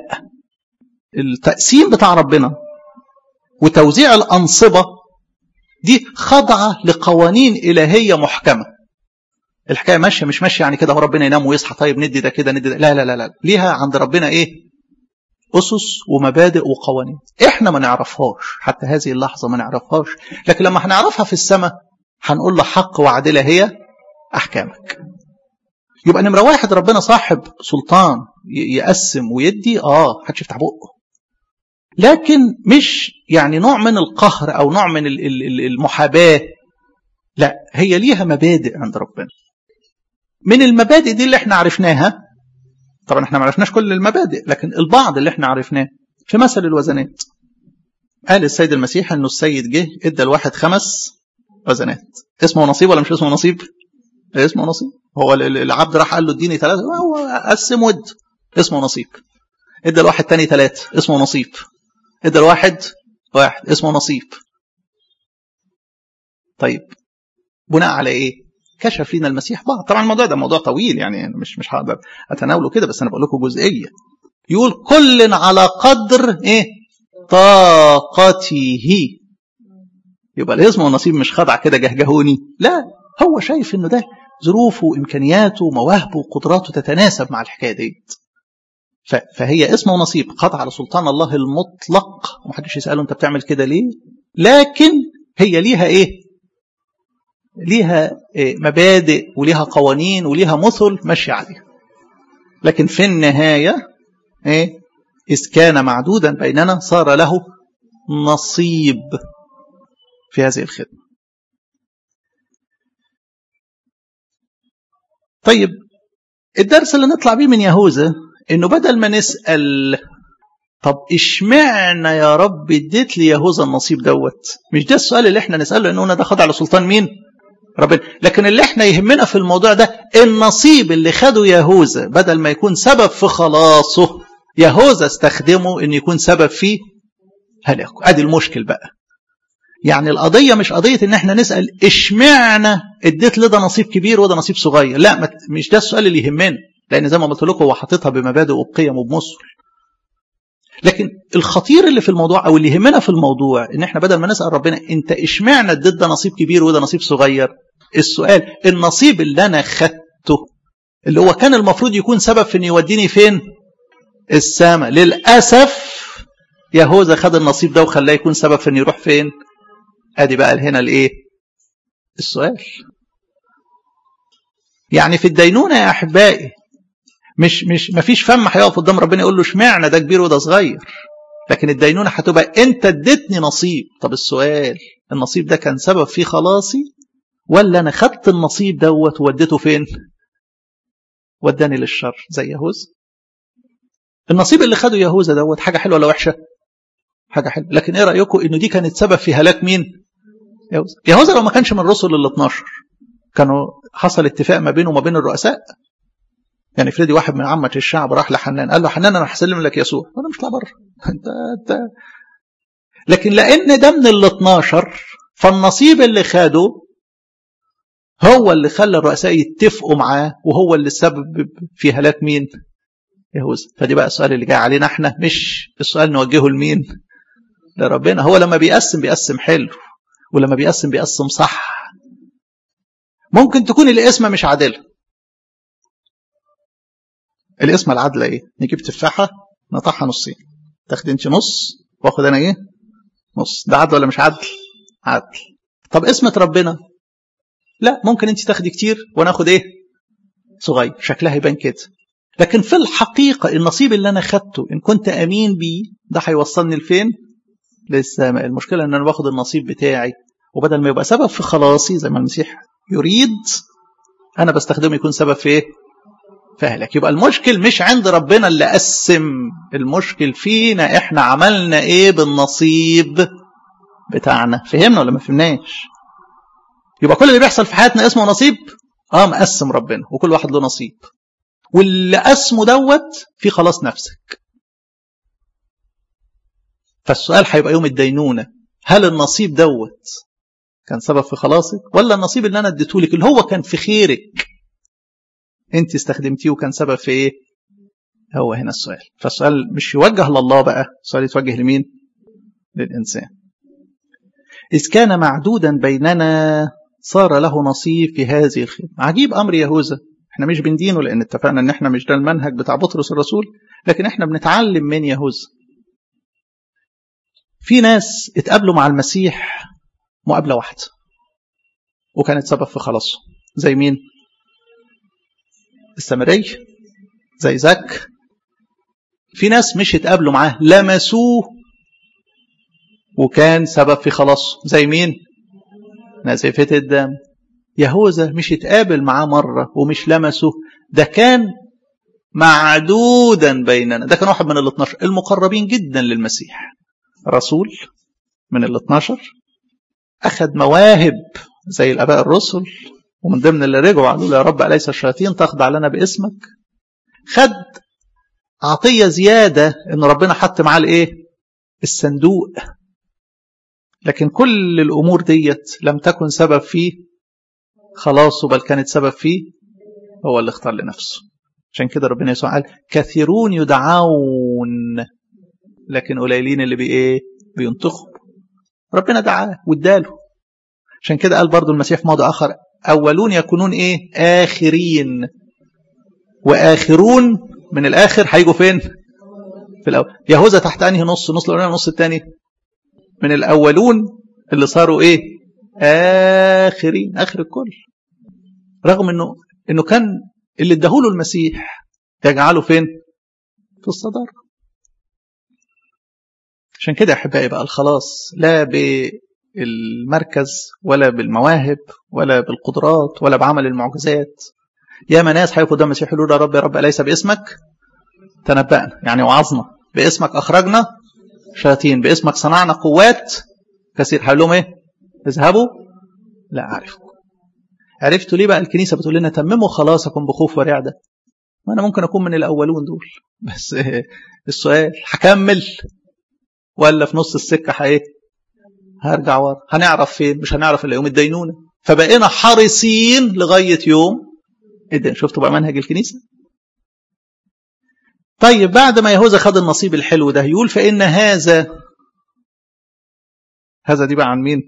التقسيم بتاع ربنا وتوزيع الأنصبة دي خاضعة لقوانين إلهية محكمة. الحكاية ماشية مش ماشية يعني كده هو ربنا ينام ويصحى طيب ندي ده كده ندي ده. لا لا لا لا، ليها عند ربنا إيه؟ أسس ومبادئ وقوانين إحنا ما نعرفهاش، حتى هذه اللحظة ما نعرفهاش، لكن لما هنعرفها في السماء هنقول له حق وعدلة هي أحكامك. يبقى نمرة واحد ربنا صاحب سلطان يقسم ويدي، آه محدش يفتح بقه، لكن مش يعني نوع من القهر أو نوع من المحاباة. لا، هي ليها مبادئ عند ربنا. من المبادئ دي اللي احنا عرفناها، طبعا احنا ما عرفناش كل المبادئ لكن البعض اللي احنا عرفناه في مثل الوزنات. قال السيد المسيح انه السيد جه ادى الواحد خمس وزنات. اسمه نصيب ولا مش اسمه نصيب؟ اسمه نصيب. هو العبد راح قال له اديني ثلاثة، هو قسم ود، اسمه نصيب. ادى الواحد تاني ثلاثة، اسمه نصيب. ادى الواحد واحد، اسمه نصيب. طيب بناء على ايه؟ كشف لنا المسيح بعض. طبعا الموضوع ده موضوع طويل يعني مش مش هقدر اتناوله كده، بس انا بقول لكم جزئيه. يقول كل على قدر ايه طاقته. يبقى الاسم والنصيب مش خدعه كده جهجهوني، لا، هو شايف انه ده ظروفه وامكانياته ومواهبه وقدراته تتناسب مع الحكايه ديت. فهي اسم ونصيب خاضعه على سلطان الله المطلق، ومحدش يساله انت بتعمل كده ليه، لكن هي ليها ايه؟ ليها إيه؟ مبادئ وليها قوانين وليها مثل ماشيه عليها. لكن في النهايه ايه؟ اذ كان معدودا بيننا صار له نصيب في هذه الخدمه. طيب الدرس اللي نطلع بيه من يهوذا انه بدل ما نسال طب اشمعنى يا رب اديت لي يهوذا النصيب دوت، مش ده السؤال اللي احنا نساله، لانه ده خد على سلطان مين؟ ربنا. لكن اللي احنا يهمنا في الموضوع ده النصيب اللي خده يهوذا، بدل ما يكون سبب في خلاصه يهوذا استخدمه ان يكون سبب في هلاكه. ادي المشكل بقى. يعني القضيه مش قضيه ان احنا نسال اشمعنى اديت لي ده نصيب كبير وده نصيب صغير، لا، مش ده السؤال اللي يهمنا، لان زي ما قلت لكم هو حاططها بمبادئ وبقيم وبمثل. لكن الخطير اللي في الموضوع او اللي يهمنا في الموضوع ان احنا بدل ما نسال ربنا انت اشمعنى اديت ده نصيب كبير وده نصيب صغير، السؤال النصيب اللي انا خدته اللي هو كان المفروض يكون سبب في ان يوديني فين؟ السماء. للاسف يهوذا خد النصيب ده وخلاه يكون سبب في ان يروح فين؟ ادي بقى هنا الايه؟ السؤال. يعني في الدينونه يا احبائي مش مش مفيش فم هيقف قدام ربنا يقول له اشمعنى ده كبير وده صغير، لكن الدينونه هتبقى انت اديتني نصيب. طب السؤال النصيب ده كان سبب في خلاصي ولا انا خدت النصيب دوت ووديته فين؟ وداني للشر زي يهوذا. النصيب اللي خده يهوذا دوت حاجه حلوه ولا وحشه؟ حاجه حلوه. لكن ايه رايكم انه دي كانت سبب في هلاك مين؟ يهوذا. يهوذا لو ما كانش من الرسل ال اثناشر كانوا حصل اتفاق ما بينه وما بين الرؤساء. يعني فريدي واحد من عامة الشعب راح لحنان قال له حنان انا هسلم لك يسوع، انا مش طالع بره انت انت لكن لان ده من ال اثناشر فالنصيب اللي خده هو اللي خلى الرؤساء يتفقوا معاه، وهو اللي سبب في هلاك مين؟ يهوذا. فدي بقى السؤال اللي جاي علينا احنا، مش السؤال نوجهه لمين؟ لربنا. هو لما بيقسم بيقسم حلو، ولما بيقسم بيقسم صح. ممكن تكون القسمه مش عادله. القسمه العادله ايه؟ نجيب تفاحه نقطعها نصين، تاخد انت نص واخد انا ايه؟ نص. ده عدل ولا مش عدل؟ عدل. طب قسمه ربنا لا، ممكن انت تاخدي كتير وانا اخد ايه؟ صغير، شكلها يبان كده. لكن في الحقيقه النصيب اللي انا خدته ان كنت امين بيه ده هيوصلني لفين؟ للسماء. المشكله ان انا باخد النصيب بتاعي وبدل ما يبقى سبب في خلاصي زي ما المسيح يريد انا بستخدمه يكون سبب في ايه؟ فهلك. يبقى المشكل مش عند ربنا اللي قسم، المشكل فينا احنا عملنا ايه بالنصيب بتاعنا. فهمنا ولا ما فهمناش؟ يبقى كل اللي بيحصل في حياتنا اسمه نصيب. اه مقسم ربنا وكل واحد له نصيب، واللي قسمه دوت في خلاص نفسك. فالسؤال هيبقى يوم الدينونة، هل النصيب دوت كان سبب في خلاصك ولا النصيب اللي انا اديته لك اللي هو كان في خيرك انت استخدمتيه وكان سبب في ايه؟ هو هنا السؤال. فالسؤال مش يوجه لله بقى، السؤال يتوجه لمين؟ للإنسان. إذ كان معدودا بيننا صار له نصيب في هذه الخدمة. عجيب أمر يهوذا. احنا مش بندينه لأن اتفقنا ان احنا مش ده المنهج بتاع بطرس الرسول، لكن احنا بنتعلم من يهوذا. في ناس اتقابلوا مع المسيح مقابلة واحدة وكانت سبب في خلاصه. زي مين؟ السامري، زي زك. في ناس مش اتقابلوا معاه لمسوه وكان سبب في خلاصه. زي مين؟ نازفة الدم. يهوذا مش اتقابل معاه مرة ومش لمسه، ده كان معدودا بيننا. ده كان واحد من الاثناشر المقربين جدا للمسيح، رسول من الاثناشر، أخذ مواهب زي الآباء الرسل، ومن ضمن اللي رجعوا قالوا له يا رب أليس الشياطين تخضع لنا باسمك. خد عطية زيادة إن ربنا حط معاه الإيه؟ الصندوق. لكن كل الأمور ديت لم تكن سبب في خلاصه بل كانت سبب فيه هو اللي اختار لنفسه. عشان كده ربنا يسوع قال كثيرون يدعون لكن قليلين اللي بي ايه بينتخب. ربنا دعاه واداله. عشان كده قال برضو المسيح في موضع اخر اولون يكونون ايه اخرين، واخرون من الاخر هيجوا فين؟ في الاول. يهوذا تحت انهي نص؟ نص الاولاني نص الثاني؟ من الاولون اللي صاروا ايه اخرين، اخر الكل. رغم انه انه كان اللي اداهوله المسيح يجعله فين؟ في الصدارة. عشان كده يا احبائي بقى الخلاص لا بالمركز ولا بالمواهب ولا بالقدرات ولا بعمل المعجزات. يا ناس هيقفوا قدام المسيح يقولوا يا رب يا رب اليس باسمك تنبأنا، يعني وعظنا، باسمك اخرجنا شياطين، باسمك صنعنا قوات كثير. هقول لهم ايه؟ اذهبوا لا اعرفكم. عرفتوا ليه بقى الكنيسه بتقول لنا تمموا خلاصكم بخوف ورعده؟ ما انا ممكن اكون من الاولون دول، بس السؤال هكمل ولا في نص السكه حقيقي هرجع ورا؟ هنعرف فين؟ مش هنعرف الا يوم الدينونه. فبقينا حريصين لغايه يوم الدين. شفتوا بقى منهج الكنيسه؟ طيب بعد ما يهوذا خد النصيب الحلو ده يقول فإن هذا، هذا دي بقى عن مين؟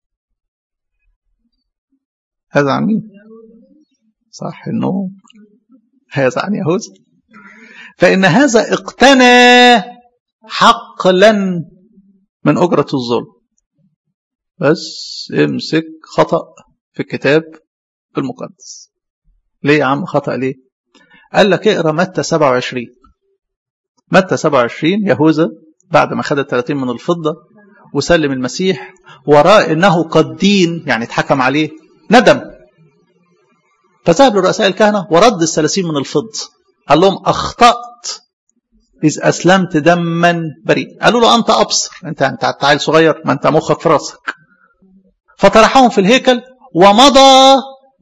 هذا عن مين؟ صح انه هذا عن يهوذا. فإن هذا اقتنى حقلا من أجرة الظلم. بس امسك خطأ في الكتاب المقدس. ليه يا عم خطأ ليه؟ قال لك اقرأ متى سبعة وعشرين. متى سبعة وعشرين يهوذا بعد ما خد الثلاثين من الفضة وسلم المسيح وراء انه قد دين، يعني اتحكم عليه، ندم، فذهب لرؤساء الكهنة ورد الثلاثين من الفضة. قال لهم اخطأت إذ أسلمت دما بريء. قالوا له أنت أبصر، أنت أنت عيل صغير، ما أنت مخك في راسك. فطرحهم في الهيكل ومضى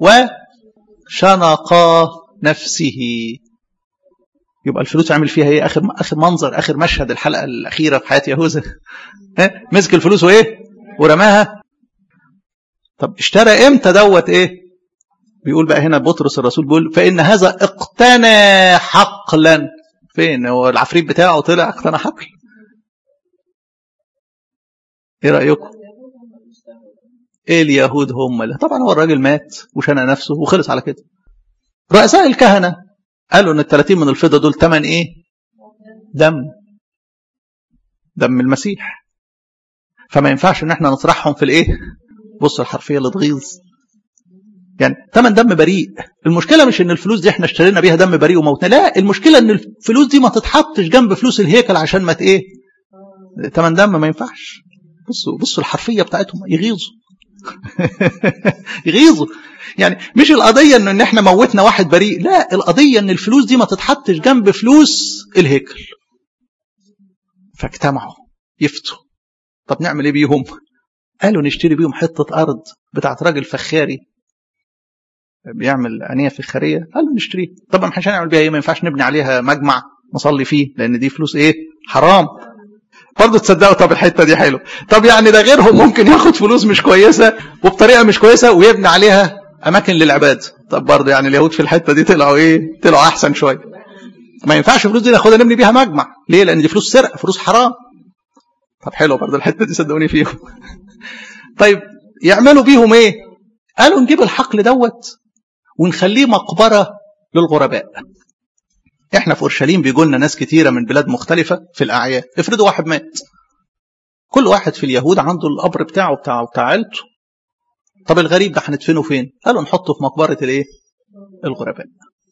وشنقا نفسه. يبقى الفلوس عمل فيها ايه؟ اخر اخر منظر، اخر مشهد الحلقه الاخيره في حياه يهوذا. ها مسك الفلوس وايه؟ ورماها. طب اشترى امتى دوت ايه؟ بيقول بقى هنا بطرس الرسول بيقول فان هذا اقتنى حقلا. فين هو العفريت بتاعه طلع اقتنى حقل؟ ايه رايكم؟ ايه اليهود هم اللي طبعا هو الراجل مات وشنق نفسه وخلص على كده. رؤساء الكهنه قالوا ان الثلاثين من الفضة دول ثمن ايه؟ دم، دم المسيح. فما ينفعش ان احنا نطرحهم في الايه؟ بص الحرفية اللي تغيظ، يعني ثمن دم بريء. المشكلة مش ان الفلوس دي احنا اشترينا بيها دم بريء وموتنا، لا، المشكلة ان الفلوس دي ما تتحطش جنب فلوس الهيكل عشان ما ايه؟ ثمن دم ما ينفعش. بصوا بصوا الحرفية بتاعتهم يغيظوا. يغيظوا. يعني مش القضية ان احنا موتنا واحد بريء، لا، القضية ان الفلوس دي ما تتحطش جنب فلوس الهيكل. فاجتمعوا يفتوا، طب نعمل ايه بيهم؟ قالوا نشتري بيهم حتة ارض بتاعت راجل فخاري بيعمل انية فخارية. قالوا نشتريه. طبعا مش هنعمل بيها ايه؟ ما ينفعش نبني عليها مجمع نصلي فيه لان دي فلوس ايه؟ حرام. برضه تصدقوا طب الحته دي حلوه. طب يعني ده غيرهم ممكن ياخد فلوس مش كويسه وبطريقه مش كويسه ويبني عليها اماكن للعباد. طب برضه يعني اليهود في الحته دي طلعوا ايه؟ طلعوا احسن شويه. ما ينفعش الفلوس دي ناخدها نبني بيها مجمع. ليه؟ لان دي فلوس سرقه، فلوس حرام. طب حلو برضه الحته دي صدقوني فيهم. طيب يعملوا بيهم ايه؟ قالوا نجيب الحقل دوت ونخليه مقبره للغرباء. احنا في اورشليم بيجوا لنا ناس كتيره من بلاد مختلفه في الاعياد. افرضوا واحد مات، كل واحد في اليهود عنده القبر بتاعه بتاعه بتاع عيلته. طب الغريب ده هندفنه فين؟ قالوا نحطه في مقبره الايه؟ الغرباء.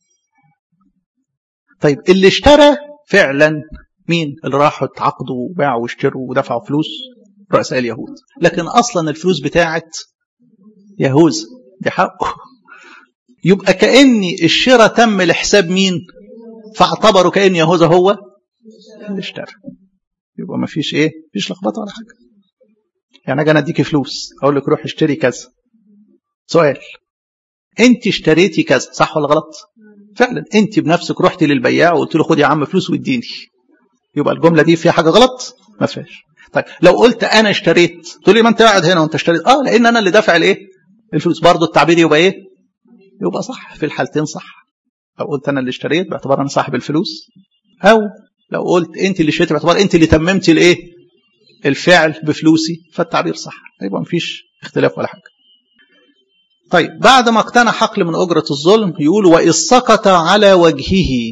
طيب اللي اشترى فعلا مين؟ اللي راحوا اتعاقدوا وباعوا واشتروا ودفعوا فلوس؟ رؤساء اليهود. لكن اصلا الفلوس بتاعت يهوذا دي حقه. يبقى كأني الشراء تم لحساب مين؟ فاعتبروا كأن يهوذا هو اللي اشترى. يبقى ما فيش ايه؟ فيش لخبطه ولا حاجه. يعني اجي انا اديكي فلوس اقول لك روح اشتري كذا. سؤال، انت اشتريتي كذا صح ولا غلط؟ فعلا انت بنفسك رحتي للبياع وقلت له خد يا عم فلوس واديني. يبقى الجمله دي فيها حاجه غلط؟ ما فيهاش. طيب لو قلت انا اشتريت تقول لي ما انت قاعد هنا وانت اشتريت. اه لان انا اللي دافع الايه؟ الفلوس برضه التعبير يبقى ايه؟ يبقى صح في الحالتين صح. لو قلت انا اللي اشتريت باعتبار انا صاحب الفلوس، او لو قلت انت اللي اشتريت باعتبار انت اللي تممتي الايه؟ الفعل بفلوسي، فالتعبير صح، يبقى مفيش اختلاف ولا حاجه. طيب بعد ما اقتنى حقل من اجره الظلم يقول واذ سقط على وجهه،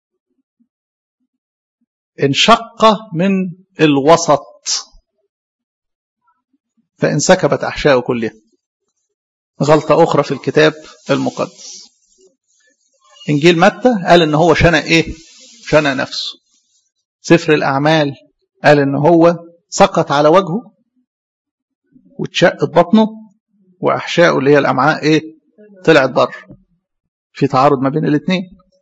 انشق من الوسط فانسكبت احشاؤه كلها. غلطه اخرى في الكتاب المقدس. انجيل متى قال ان هو شنق ايه؟ شنق نفسه. سفر الاعمال قال ان هو سقط على وجهه واتشقت بطنه واحشائه اللي هي الامعاء ايه؟ طلعت بره. في تعارض ما بين الاثنين.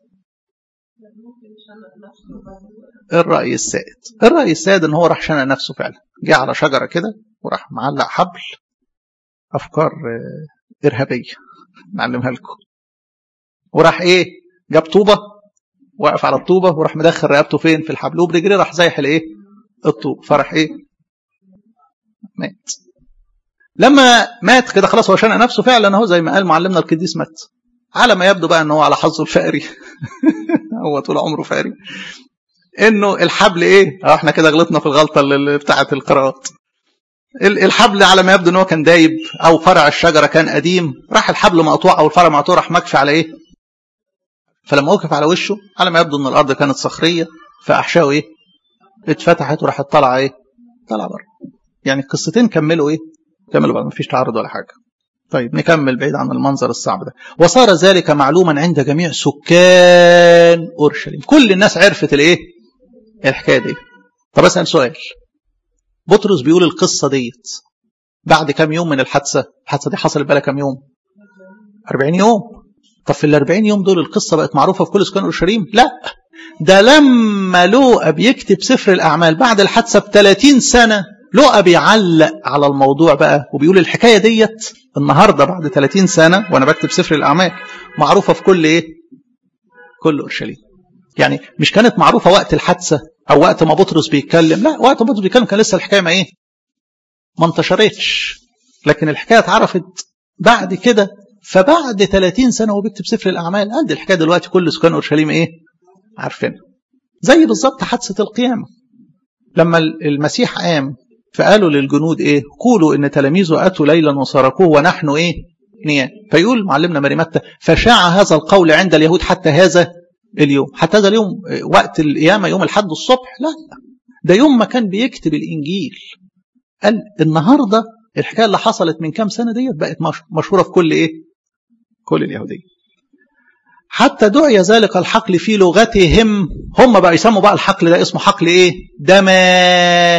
الراي السائد الراي السائد ان هو راح شنق نفسه فعلا، جه على شجره كده وراح معلق حبل. افكار ارهابيه نعلمها لكم. وراح ايه؟ جاب طوبه، وقف على الطوبه وراح مدخل رقبته فين؟ في الحبل، وبرجليه راح زايح الايه؟ الطوب، فرح ايه؟ مات. لما مات كده خلاص هو شنق نفسه فعلا اهو زي ما قال معلمنا القديس مات. على ما يبدو بقى ان هو على حظه الفقري هو طول عمره فقري، انه الحبل ايه؟ اه احنا كده غلطنا في الغلطه اللي بتاعه القراءات. الحبل على ما يبدو ان هو كان دايب او فرع الشجره كان قديم، راح الحبل مقطوع او الفرع مقطوع، راح مكفي على ايه؟ فلما وقف على وشه على ما يبدو ان الارض كانت صخريه، فاحشائه ايه؟ اتفتحت وراحت طالعه ايه؟ طالعه بره. يعني القصتين كملوا ايه؟ كملوا بعض، مفيش تعارض ولا حاجه. طيب نكمل بعيد عن المنظر الصعب ده. وصار ذلك معلوما عند جميع سكان اورشليم، كل الناس عرفت الايه؟ الحكايه دي. طب اسال سؤال، بطرس بيقول القصه ديت بعد كام يوم من الحادثه؟ الحادثه دي حصلت بقى كام يوم؟ أربعين يوم. طب في الأربعين يوم دول القصه بقت معروفه في كل سكان اورشليم؟ لا، ده لما لوقا بيكتب سفر الاعمال بعد الحادثه ب ثلاثين سنه، لوقا بيعلق على الموضوع بقى وبيقول الحكايه ديت النهارده بعد ثلاثين سنه وانا بكتب سفر الاعمال معروفه في كل ايه؟ كل اورشليم. يعني مش كانت معروفه وقت الحادثه او وقت ما بطرس بيتكلم، لا، وقت ما بطرس بيتكلم كان لسه الحكايه ما ايه؟ ما انتشرتش، لكن الحكايه اتعرفت بعد كده. فبعد ثلاثين سنه وهو بيكتب سفر الاعمال قال دي الحكايه دلوقتي كل سكان اورشليم ايه؟ عارفينها. زي بالظبط حادثه القيامه لما المسيح قام فقالوا للجنود ايه؟ قولوا ان تلاميذه اتوا ليلا وسرقوه ونحن ايه؟ نيام. فيقول معلمنا ماري متى فشاع هذا القول عند اليهود حتى هذا اليوم. حتى هذا اليوم وقت القيامه يوم الحد الصبح؟ لا، ده يوم ما كان بيكتب الانجيل. قال النهارده الحكايه اللي حصلت من كام سنه ديت بقت مشهوره في كل ايه؟ كل اليهوديه. حتى دعي ذلك الحقل في لغتهم، هم بقى يسموا بقى الحقل ده اسمه حقل ايه؟ دما.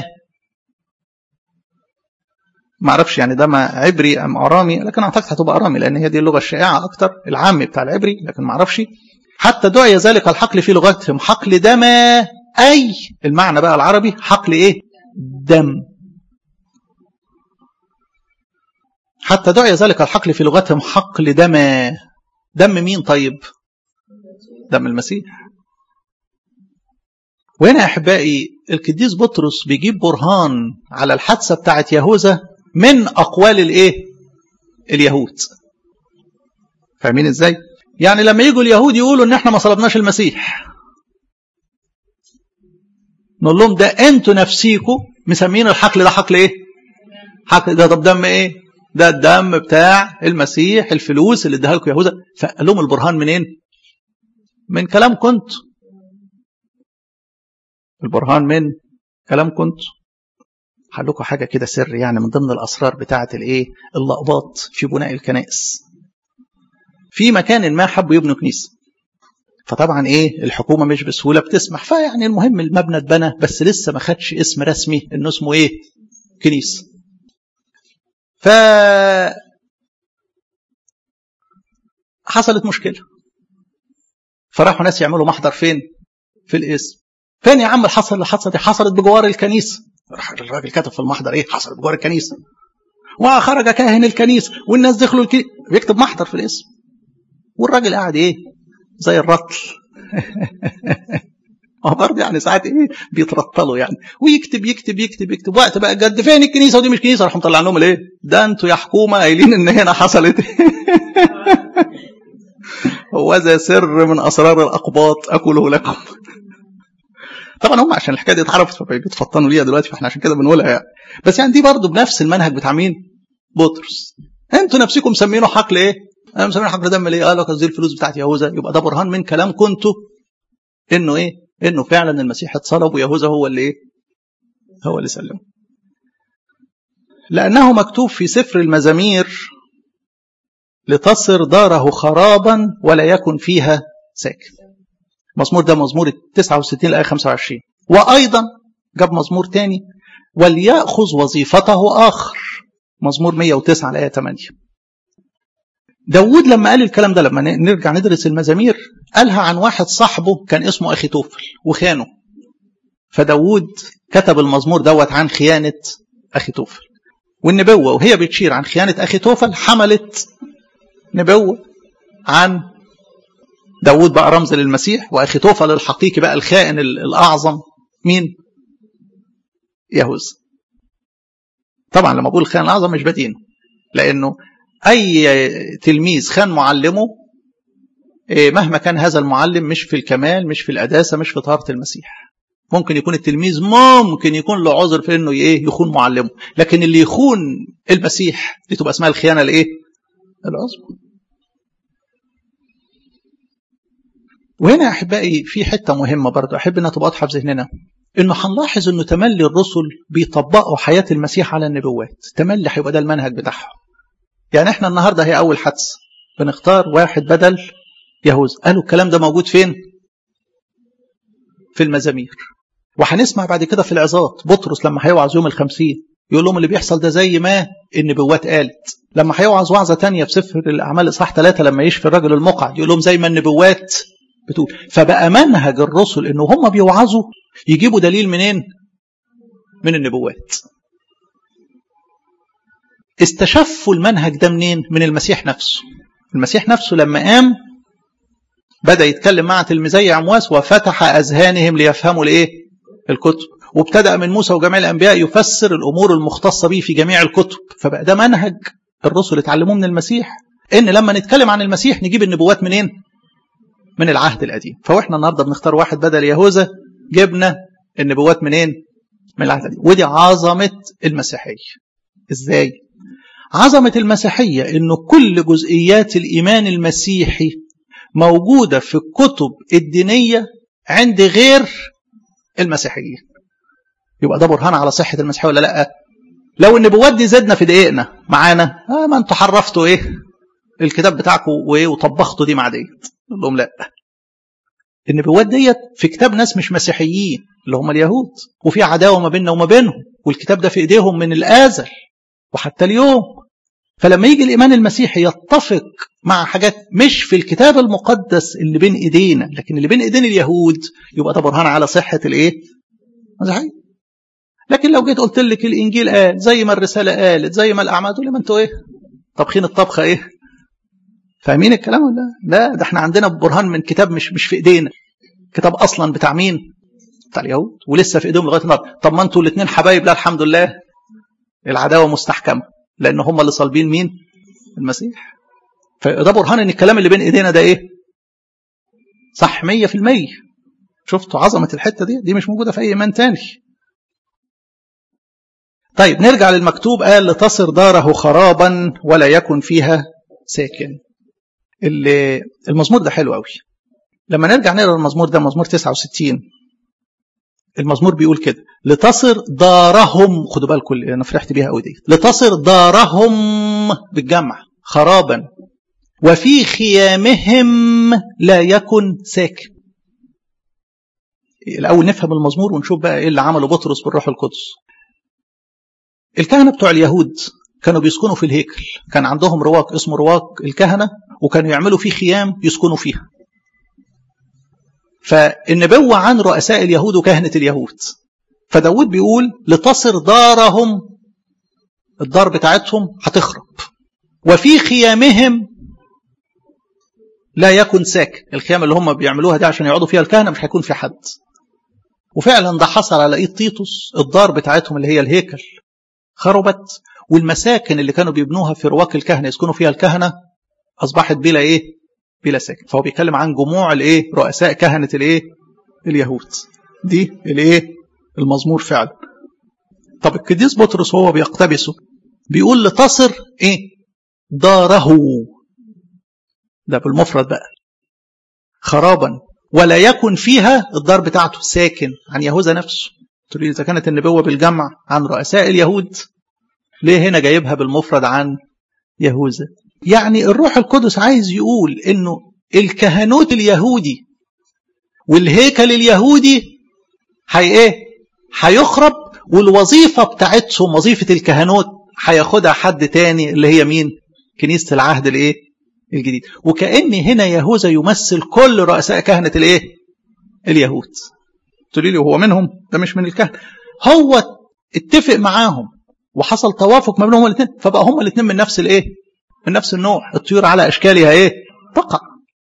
ما اعرفش يعني ده ما عبري ام ارامي، لكن اعتقد هتبقى ارامي لان هي دي اللغه الشائعه اكتر، العامي بتاع العبري، لكن ما اعرفش. حتى دعي ذلك الحقل في لغتهم حقل دما، اي المعنى بقى العربي حقل ايه؟ دم. حتى دعي ذلك الحقل في لغتهم حقل دما. دم مين طيب؟ دم المسيح. وهنا يا احبائي القديس بطرس بيجيب برهان على الحادثه بتاعت يهوذا من اقوال الايه؟ اليهود. فاهمين ازاي؟ يعني لما يجوا اليهود يقولوا ان احنا ما صلبناش المسيح، نقول لهم ده انتوا نفسيكم مسمين الحقل ده حقل ايه؟ حقل ده. طب دم ايه؟ ده الدم بتاع المسيح، الفلوس اللي اداها لكم يهوذا. فقال لهم البرهان منين؟ من كلام كنت. البرهان من كلام كنت. هقول لكم حاجه كده سر، يعني من ضمن الاسرار بتاعه الايه؟ اللقبات في بناء الكنائس. في مكان ما حبوا يبنوا كنيسه، فطبعا ايه؟ الحكومه مش بسهوله بتسمح، فيعني المهم المبنى اتبنى بس لسه ما خدش اسم رسمي انه اسمه ايه؟ كنيسه. ف حصلت مشكله، فراحوا ناس يعملوا محضر فين؟ في الاسم. فين يا عم الحصل اللي حصلت دي؟ حصلت بجوار الكنيسه. راح الراجل كتب في المحضر ايه؟ حصلت بجوار الكنيسه. وخرج كاهن الكنيسه والناس دخلوا الكنيسه، بيكتب محضر في الاسم. والراجل قاعد ايه؟ زي الرطل. ما برضه يعني ساعات ايه بيترطلوا يعني، ويكتب يكتب يكتب يكتب وقت بقى جد فين الكنيسه ودي مش كنيسه، راح مطلع لهم الايه ده انتوا يا حكومه قايلين ان هنا حصلت هو ذا سر من اسرار الاقباط اكله لكم. طبعا هم عشان الحكايه دي اتعرفت فبيتفطنوا ليها دلوقتي، فاحنا عشان كده بنقولها يعني. بس يعني دي برضه بنفس المنهج بتاع مين؟ بطرس. انتوا نفسكم مسمينه حقل ايه؟ انا مسمينه حقل دم ليه؟ قالوا قصدي الفلوس بتاعت يهوذا. يبقى ده برهان من كلام كنتوا انه ايه؟ انه فعلا المسيح اتصلب ويهوذا هو اللي ايه؟ هو اللي سلمه. لانه مكتوب في سفر المزامير لتصر داره خرابا ولا يكن فيها ساكن. مزمور ده مزمور تسعة وستين الآية خمسة وعشرين. وأيضا جاب مزمور تاني وليأخذ وظيفته آخر، مزمور مئة وتسعة الآية ثمانية. داود لما قال الكلام ده، لما نرجع ندرس المزامير، قالها عن واحد صاحبه كان اسمه أخيتوفل وخانه، فداود كتب المزمور دوت عن خيانة أخيتوفل. والنبوة وهي بتشير عن خيانة أخيتوفل حملت نبوة عن داود بقى رمز للمسيح، وأخيتوفل الحقيقي بقى الخائن الأعظم مين؟ يهوذا. طبعا لما بقول الخائن الأعظم مش بدينه، لأنه أي تلميذ خان معلمه مهما كان هذا المعلم مش في الكمال، مش في القداسة، مش في طهارة المسيح. ممكن يكون التلميذ ممكن يكون له عذر في انه ايه يخون معلمه، لكن اللي يخون المسيح دي تبقى اسمها الخيانة الايه؟ العظمى. وهنا يا احبائي في حته مهمه برضو احب انها تبقى واضحه في ذهننا، انه هنلاحظ انه تملي الرسل بيطبقوا حياه المسيح على النبوات. تملي هيبقى ده المنهج بتاعهم. يعني احنا النهارده هي اول حادثه بنختار واحد بدل يهوذا. قالوا الكلام ده موجود فين؟ في المزامير. وهنسمع بعد كده في العظات بطرس لما هيوعظ يوم الخمسين يقول لهم اللي بيحصل ده زي ما النبوات قالت. لما هيوعظ وعظه ثانيه في سفر الاعمال اصحاح ثلاثة لما يشفي الرجل المقعد يقول لهم زي ما النبوات بتقول. فبقى منهج الرسل انه هم بيوعظوا يجيبوا دليل منين؟ من النبوات. استشفوا المنهج ده منين؟ من المسيح نفسه. المسيح نفسه لما قام بدأ يتكلم مع تلميذي عمواس وفتح أذهانهم ليفهموا الايه؟ الكتب. وابتدأ من موسى وجميع الأنبياء يفسر الأمور المختصة به في جميع الكتب. فبقى ده منهج الرسل اتعلموه من المسيح، ان لما نتكلم عن المسيح نجيب النبوات منين؟ من العهد القديم. فاحنا النهارده بنختار واحد بدل يهوذا، جبنا النبوات منين؟ من العهد القديم. ودي عظمه المسيحيه. ازاي؟ عظمه المسيحيه انه كل جزئيات الايمان المسيحي موجوده في الكتب الدينيه عند غير المسيحيين. يبقى ده برهان على صحه المسيحيه ولا لا؟ لو النبوات دي زدنا في دقيقنا معانا، آه ما انتوا حرفتوا ايه الكتاب بتاعكم وايه وطبختوا دي مع ديت. نقول لهم لا، النبوات ديت في كتاب ناس مش مسيحيين اللي هم اليهود، وفي عداوه ما بيننا وما بينهم، والكتاب ده في ايديهم من الازل وحتى اليوم. فلما يجي الايمان المسيحي يتفق مع حاجات مش في الكتاب المقدس اللي بين ايدينا لكن اللي بين ايدين اليهود، يبقى ده برهان على صحه الايه؟ المسيحيه. لكن لو جيت قلت لك الانجيل قال زي ما الرساله قالت زي ما الاعمال، تقول لي ما انتوا ايه طبخين الطبخه ايه؟ فاهمين الكلام ولا لا؟ ده احنا عندنا برهان من كتاب مش مش في ايدينا، كتاب اصلا بتاع مين؟ بتاع اليهود، ولسه في ايديهم لغايه النهارده. طب ما انتوا الاثنين حبايب. لا الحمد لله العداوه مستحكمه لان هم اللي صالبين مين؟ المسيح. فده برهان ان الكلام اللي بين ايدينا ده ايه؟ صح مية في المية. شفتوا عظمه الحته دي؟ دي مش موجوده في اي ايمان تاني. طيب نرجع للمكتوب. قال لتصر داره خرابا ولا يكن فيها ساكن. المزمور ده حلو قوي. لما نرجع نقرا المزمور ده مزمور تسعة وستين، المزمور بيقول كده لتصر دارهم. خدوا بالكم انا فرحت بيها قوي دي. لتصر دارهم بالجمع خرابا وفي خيامهم لا يكن ساكن. الاول نفهم المزمور ونشوف بقى ايه اللي عمله بطرس بالروح القدس. الكهنه بتوع اليهود كانوا بيسكنوا في الهيكل، كان عندهم رواق اسمه رواق الكهنه، وكانوا يعملوا فيه خيام يسكنوا فيها. فالنبوة عن رؤساء اليهود وكهنة اليهود. فداود بيقول لتصر دارهم، الدار بتاعتهم هتخرب، وفي خيامهم لا يكن ساكن. الخيام اللي هم بيعملوها دي عشان يقعدوا فيها الكهنة مش هيكون في حد. وفعلا ده حصل على ايد تيتوس. الدار بتاعتهم اللي هي الهيكل خربت، والمساكن اللي كانوا بيبنوها في رواق الكهنة يسكنوا فيها الكهنة أصبحت بلا إيه؟ بلا ساكن. فهو بيتكلم عن جموع الإيه؟ رؤساء كهنة الإيه؟ اليهود. دي الإيه؟ المزمور فعلا. طب القديس بطرس هو بيقتبسه بيقول لتصر إيه؟ داره، ده بالمفرد بقى، خرابا ولا يكن فيها الدار بتاعته ساكن، عن يهوذا نفسه. تقول لي إذا كانت النبوة بالجمع عن رؤساء اليهود، ليه هنا جايبها بالمفرد عن يهوذا؟ يعني الروح القدس عايز يقول إنه الكهنوت اليهودي والهيكل اليهودي هي إيه؟ هيخرب، والوظيفة بتاعتهم وظيفة الكهنوت هياخدها حد تاني اللي هي مين؟ كنيسة العهد الإيه؟ الجديد. وكأن هنا يهوذا يمثل كل رؤساء كهنة الإيه؟ اليهود. تقولي لي هو منهم؟ ده مش من الكهنة. هو اتفق معاهم وحصل توافق ما بينهم الاثنين، فبقى هم الاثنين من نفس الايه؟ من نفس النوع. الطيور على اشكالها ايه؟ تقع.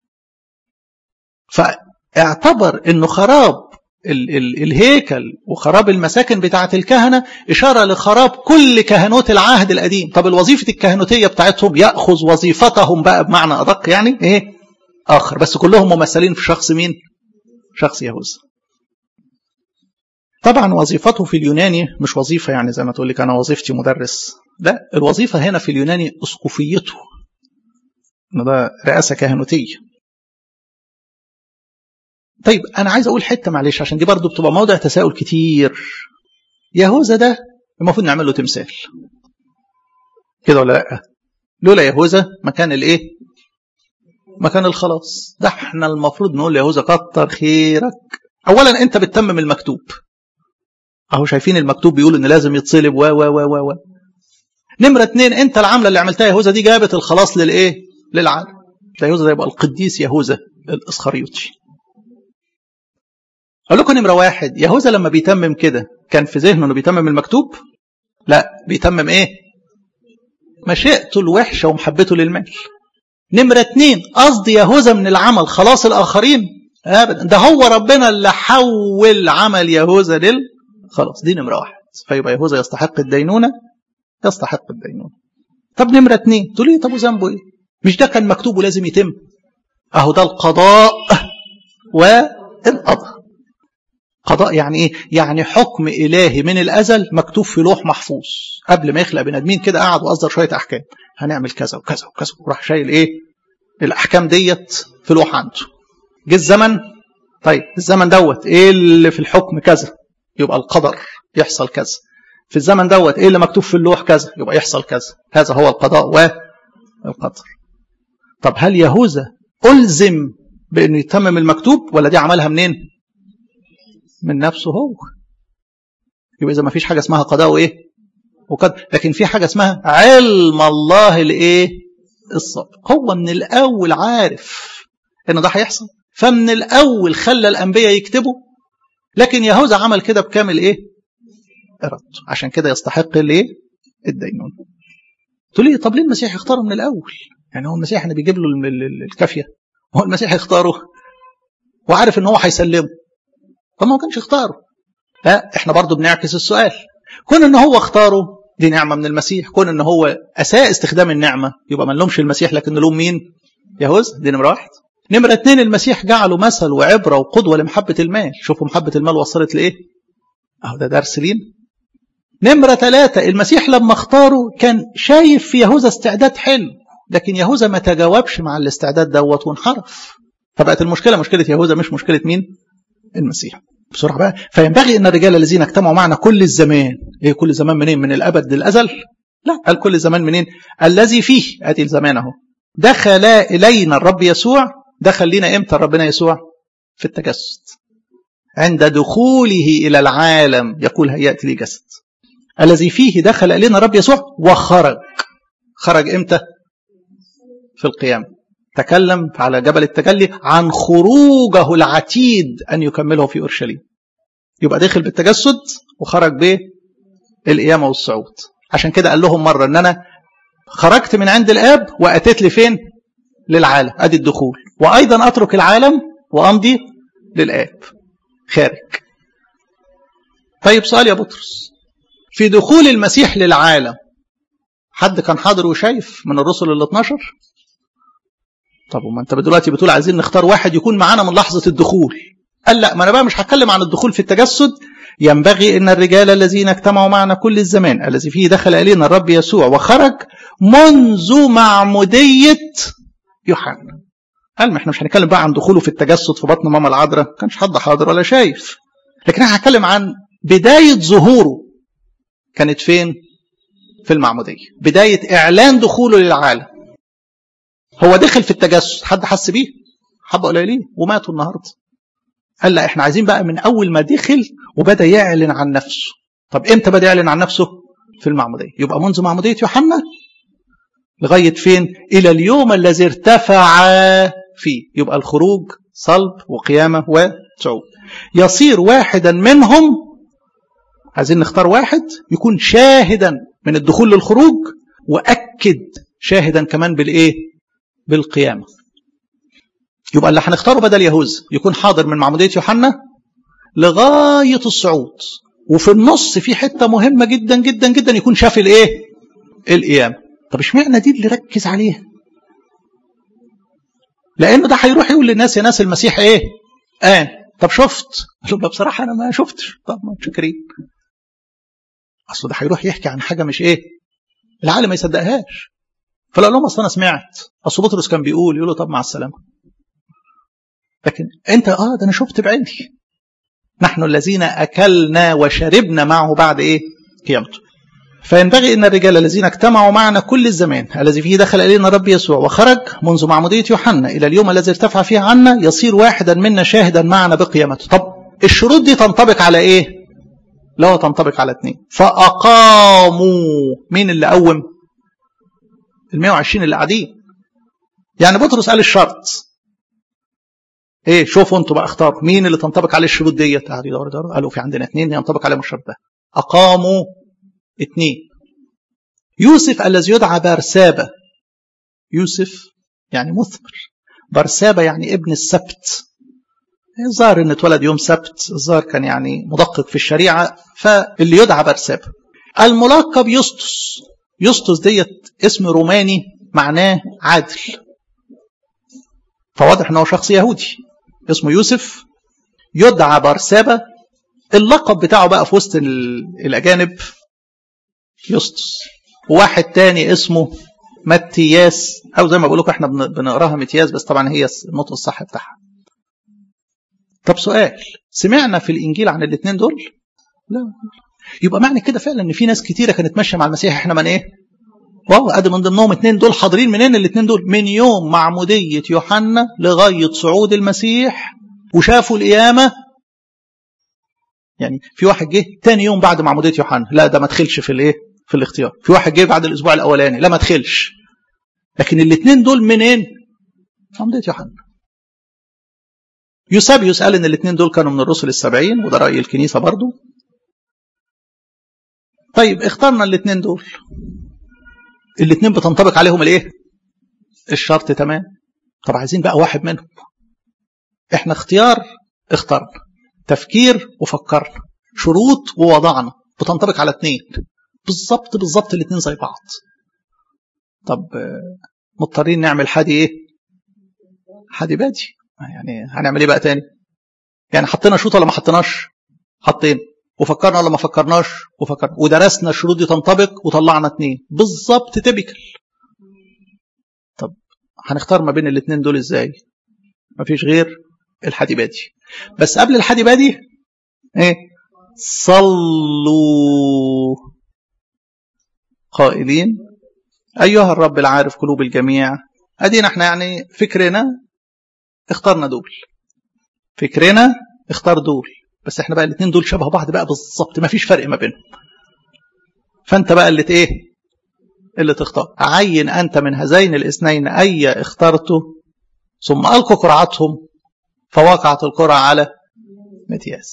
فاعتبر انه خراب ال ال الهيكل وخراب المساكن بتاعه الكهنه اشاره لخراب كل كهنوت العهد القديم. طب الوظيفه الكهنوتيه بتاعتهم ياخذ وظيفتهم بقى بمعنى ادق يعني ايه؟ اخر، بس كلهم ممثلين في شخص مين؟ شخص يهوذا. طبعا وظيفته في اليوناني مش وظيفة يعني زي ما تقول لك أنا وظيفتي مدرس، لا، الوظيفة هنا في اليوناني أسقفيته، ده رئاسة كهنوتية. طيب أنا عايز أقول حتة معلش عشان دي برضو بتبقى موضع تساؤل كتير. يهوذا ده المفروض نعمل له تمثال كده ولا لا؟ لولا يهوذا مكان الإيه؟ مكان الخلاص. ده احنا المفروض نقول يهوذا كتر خيرك. أولا أنت بتتمم المكتوب، اهو شايفين المكتوب بيقول ان لازم يتصلب و و و و نمره اتنين، انت العمله اللي عملتها يهوذا دي جابت الخلاص للايه؟ للعالم. ده يهوذا ده يبقى القديس يهوذا الاسخريوطي. اقول لكم نمره واحد، يهوذا لما بيتمم كده كان في ذهنه انه بيتمم المكتوب؟ لا، بيتمم ايه؟ مشيئته الوحشه ومحبته للمال. نمره اتنين، قصد يهوذا من العمل خلاص الاخرين؟ ابدا، ده هو ربنا اللي حول عمل يهوذا لل خلاص. دي نمرة واحد. فيبقى يهوذا يستحق الدينونة، يستحق الدينونة. طب نمرة اتنين، تقول لي طب وذنبه ايه؟ مش ده كان مكتوب ولازم يتم؟ اهو ده القضاء والقضاء. قضاء يعني ايه؟ يعني حكم الهي من الازل مكتوب في لوح محفوظ قبل ما يخلق بني ادمين كده، قعد واصدر شويه احكام، هنعمل كذا وكذا وكذا، وراح شايل ايه؟ الاحكام ديت في لوح عنده. جه الزمن، طيب الزمن دوت ايه اللي في الحكم؟ كذا، يبقى القدر يحصل كذا. في الزمن دوت ايه اللي مكتوب في اللوح؟ كذا، يبقى يحصل كذا. هذا هو القضاء والقدر. طب هل يهوذا ألزم بأنه يتمم المكتوب ولا دي عملها منين؟ من نفسه هو. يبقى إذا ما فيش حاجة اسمها قضاء وإيه؟ وقدر، لكن في حاجة اسمها علم الله الإيه؟ السابق. هو من الأول عارف إن ده هيحصل، فمن الأول خلى الأنبياء يكتبوا، لكن يهوذا عمل كده بكامل إيه؟ إرادته. عشان كده يستحق الإيه؟ الدينون. تقول لي طب ليه المسيح يختاره من الأول؟ يعني هو المسيح أنا بيجيب له الكافية؟ هو المسيح يختاره وعارف إن هو هيسلمه، طب ما هو كانش يختاره. لا، إحنا برضو بنعكس السؤال. كون إن هو اختاره دي نعمة من المسيح، كون إن هو أساء استخدام النعمة يبقى ما نلومش المسيح لكن نلوم مين؟ يهوذا. دي نمرة واحد. نمرة اتنين، المسيح جعله مثل وعبرة وقدوة لمحبة المال. شوفوا محبة المال وصلت لإيه؟ أهو ده درس لين. نمرة ثلاثة، المسيح لما اختاره كان شايف في يهوذا استعداد حلو، لكن يهوذا ما تجاوبش مع الاستعداد دوت وانحرف، فبقت المشكلة مشكلة يهوذا مش مشكلة مين؟ المسيح. بسرعة بقى، فينبغي أن الرجال الذين اجتمعوا معنا كل الزمان، إيه كل زمان منين؟ من الأبد للأزل؟ لا، قال كل زمان منين؟ الذي فيه، أدي الزمان أهو، دخل إلينا الرب يسوع. دخل لنا إمتى ربنا يسوع؟ في التجسد. عند دخوله إلى العالم يقول هيأتي لي جسد. الذي فيه دخل إلينا الرب يسوع وخرج. خرج إمتى؟ في القيامة. تكلم على جبل التجلي عن خروجه العتيد أن يكمله في أورشليم. يبقى داخل بالتجسد وخرج بالقيامة والصعود. عشان كده قال لهم مرة أن أنا خرجت من عند الآب وأتيت لي فين؟ للعالم. أدي الدخول. وأيضا أترك العالم وأمضي للآب. خارج. طيب سؤال يا بطرس، في دخول المسيح للعالم حد كان حاضر وشايف من الرسل ال اثناشر؟ طب وما انت دلوقتي بتقول عايزين نختار واحد يكون معانا من لحظة الدخول. قال لا، ما انا بقى مش هتكلم عن الدخول في التجسد. ينبغي ان الرجال الذين اجتمعوا معنا كل الزمان الذي فيه دخل الينا الرب يسوع وخرج منذ معمودية يوحنا. قال ما احنا مش هنتكلم بقى عن دخوله في التجسد في بطن ماما العذراء، كانش حد حاضر ولا شايف، لكن انا هتكلم عن بداية ظهوره كانت فين؟ في المعمودية، بداية اعلان دخوله للعالم. هو دخل في التجسد، حد حس بيه؟ حبة قليلين وماتوا النهارده. قال لا، احنا عايزين بقى من اول ما دخل وبدا يعلن عن نفسه. طب امتى بدا يعلن عن نفسه؟ في المعموديه. يبقى منذ معموديه يوحنا لغايه فين؟ الى اليوم الذي ارتفع فيه. يبقى الخروج صلب وقيامه وصعود. يصير واحدا منهم، عايزين نختار واحد يكون شاهدا من الدخول للخروج، واكد شاهدا كمان بالايه؟ بالقيامه. يبقى اللي هنختاره بدل يهوذا يكون حاضر من معمودية يوحنا لغاية الصعود، وفي النص في حتة مهمة جدا جدا جدا يكون شاف الايه؟ القيامة. طب اشمعنى دي اللي ركز عليها؟ لانه ده هيروح يقول للناس يا ناس المسيح ايه؟ آه. طب شفت؟ قال له بصراحة انا ما شفتش. طب ما شاكرين. اصل ده هيروح يحكي عن حاجة مش ايه؟ العالم ما يصدقهاش. فلا لهم اصل انا سمعت، اصل بطرس كان بيقول، يقول له طب مع السلامة. لكن انت اه ده انا شفت بعيني. نحن الذين اكلنا وشربنا معه بعد ايه؟ قيامته. فينبغي ان الرجال الذين اجتمعوا معنا كل الزمان الذي فيه دخل الينا الرب يسوع وخرج منذ معمودية يوحنا الى اليوم الذي ارتفع فيه عنا يصير واحدا منا شاهدا معنا بقيامته. طب الشروط دي تنطبق على ايه؟ لا، تنطبق على اثنين. فاقاموا. مين اللي قوم؟ ال مئة وعشرين اللي قاعدين. يعني بطرس قال الشرط ايه؟ شوفوا انتوا بقى اختاروا مين اللي تنطبق عليه الشروط ديت. قعدوا يدوروا يدوروا قالوا في عندنا اثنين ينطبق عليهم الشرط ده. اقاموا اثنين. يوسف الذي يدعى برسابة. يوسف يعني مثمر، برسابة يعني ابن السبت. الظاهر ان اتولد يوم سبت، الظاهر كان يعني مدقق في الشريعة، فاللي يدعى برسابة. الملقب يسطس. يسطس ديت اسم روماني معناه عادل، فواضح انه شخص يهودي اسمه يوسف يدعى برسابة. اللقب بتاعه بقى في وسط الأجانب يسطس. وواحد تاني اسمه متياس، أو زي ما بقول لكم احنا بنقراها متياس، بس طبعا هي النطق الصح بتاعها. طب سؤال، سمعنا في الإنجيل عن الاثنين دول؟ لا. يبقى معنى كده فعلا ان في ناس كتيرة كانت ماشية مع المسيح، احنا من ايه؟ واو، ادي من ضمنهم اثنين دول حاضرين. منين الاثنين دول؟ من يوم معمودية يوحنا لغاية صعود المسيح وشافوا القيامة. يعني في واحد جه تاني يوم بعد معمودية يوحنا، لا ده ما دخلش في الايه؟ في الاختيار. في واحد جه بعد الاسبوع الاولاني، لا ما دخلش. لكن الاثنين دول منين؟ معمودية يوحنا. يوسابيوس قال ان الاثنين دول كانوا من الرسل السبعين، وده رأي الكنيسة برضو. طيب اخترنا الاثنين دول، الاثنين بتنطبق عليهم الايه؟ الشرط. تمام. طب عايزين بقى واحد منهم. احنا اختيار اخترنا، تفكير وفكرنا، شروط ووضعنا، بتنطبق على اثنين بالظبط بالظبط، الاثنين زي بعض. طب مضطرين نعمل حادي ايه؟ حادي بادي. يعني هنعمل ايه بقى تاني؟ يعني حطينا شروط ولا ما حطيناش؟ حطينا. وفكرنا ولا ما فكرناش؟ وفكرنا. ودرسنا الشروط دي تنطبق وطلعنا اثنين بالظبط تبكل. طب هنختار ما بين الاثنين دول ازاي؟ مفيش غير الحديبادي. بس قبل الحديبادي ايه؟ صلوا قائلين ايها الرب العارف قلوب الجميع. ادينا احنا يعني فكرنا اخترنا دول، فكرنا اختار دول، بس احنا بقى الاثنين دول شبه بعض بقى بالظبط، مفيش فرق ما بينهم. فانت بقى اللي ايه؟ اللي تختار. عين انت من هذين الاثنين اي اخترته، ثم القوا قرعتهم فوقعت القرعه على متياس.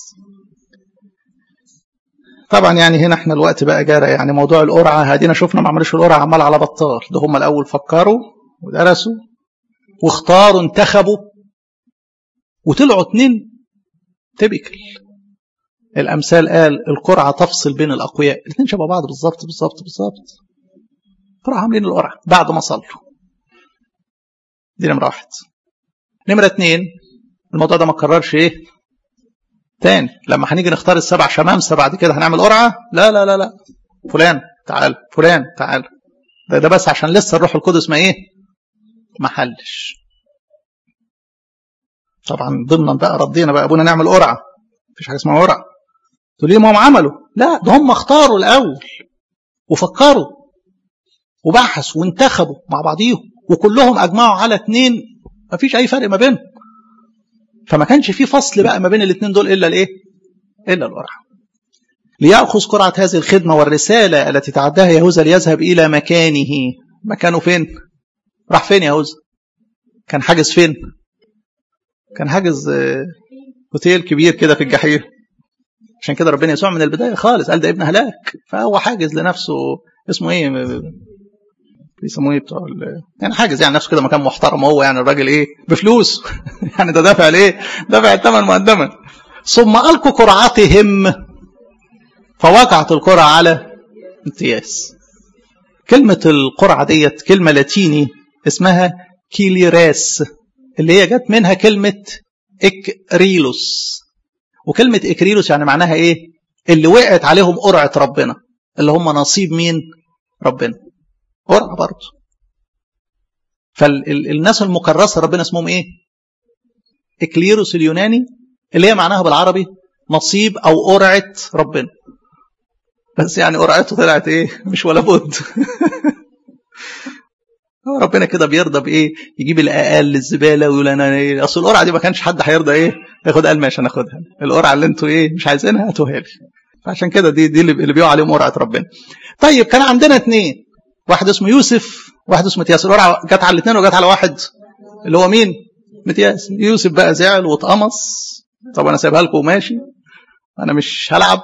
طبعا يعني هنا احنا الوقت بقى جارى، يعني موضوع القرعه هدينا شفنا ما عملوش القرعه عمال على بطال. ده هم الاول فكروا ودرسوا واختاروا انتخبوا وطلعوا اتنين تبكل. الأمثال قال القرعة تفصل بين الأقوياء. الاثنين شبه بعض بالظبط بالظبط بالظبط. راحوا عاملين القرعة بعد ما صلوا. دي نمرة واحد. نمرة اتنين، الموضوع ده ما اتكررش ايه تاني. لما هنيجي نختار السبع شمامسة بعد كده هنعمل قرعة؟ لا لا لا لا، فلان تعال فلان تعال. ده, ده بس عشان لسه الروح القدس ما ايه ما حلش. طبعا ضمنا بقى ردينا بقى ابونا نعمل قرعة. مفيش حاجة اسمها قرعة. تقول ليه ما هم عملوا؟ لا، ده هم اختاروا الأول وفكروا وبحثوا وانتخبوا مع بعضيهم وكلهم أجمعوا على اتنين، مفيش أي فرق ما بينهم. فما كانش في فصل بقى ما بين الاتنين دول إلا الإيه؟ إلا القرعة. ليأخذ قرعة هذه الخدمة والرسالة التي تعداها يهوذا ليذهب إلى مكانه. مكانه فين؟ راح فين يهوذا؟ كان حاجز فين؟ كان حاجز هوتيل كبير كده في الجحيم. عشان كده ربنا يسوع من البداية خالص قال ده ابن هلاك، فهو حاجز لنفسه. اسمه ايه بيسموه ايه بتوع يعني حاجز يعني نفسه كده مكان محترم. هو يعني الراجل ايه بفلوس يعني ده دافع ليه؟ دافع الثمن مقدما. ثم ألقوا قرعتهم فوقعت القرعة على امتياز. كلمة القرعة ديت كلمة لاتيني اسمها كيليراس، اللي هي جت منها كلمة إكريلوس. وكلمة إكريلوس يعني معناها إيه؟ اللي وقعت عليهم قرعة ربنا، اللي هم نصيب مين؟ ربنا. قرعة برضه. فالناس المكرسة ربنا اسمهم إيه؟ إكليروس اليوناني، اللي هي معناها بالعربي نصيب أو قرعة ربنا. بس يعني قرعته طلعت إيه؟ مش ولا بد. ربنا كده بيرضى بايه؟ يجيب الاقل للزباله ويقول انا ايه؟ اصل القرعه دي ما كانش حد هيرضى ايه ياخد. قال ماشي هناخدها، القرعه اللي انتوا ايه مش عايزينها هاتوها لي. فعشان كده دي دي اللي بيقولوا عليهم قرعه ربنا. طيب كان عندنا اثنين، واحد اسمه يوسف واحد اسمه متياس. القرعه جت على الاثنين وجت على واحد اللي هو مين؟ متياس. يوسف بقى زعل واتقمص. طب انا سايبها لكم وماشي، انا مش هلعب.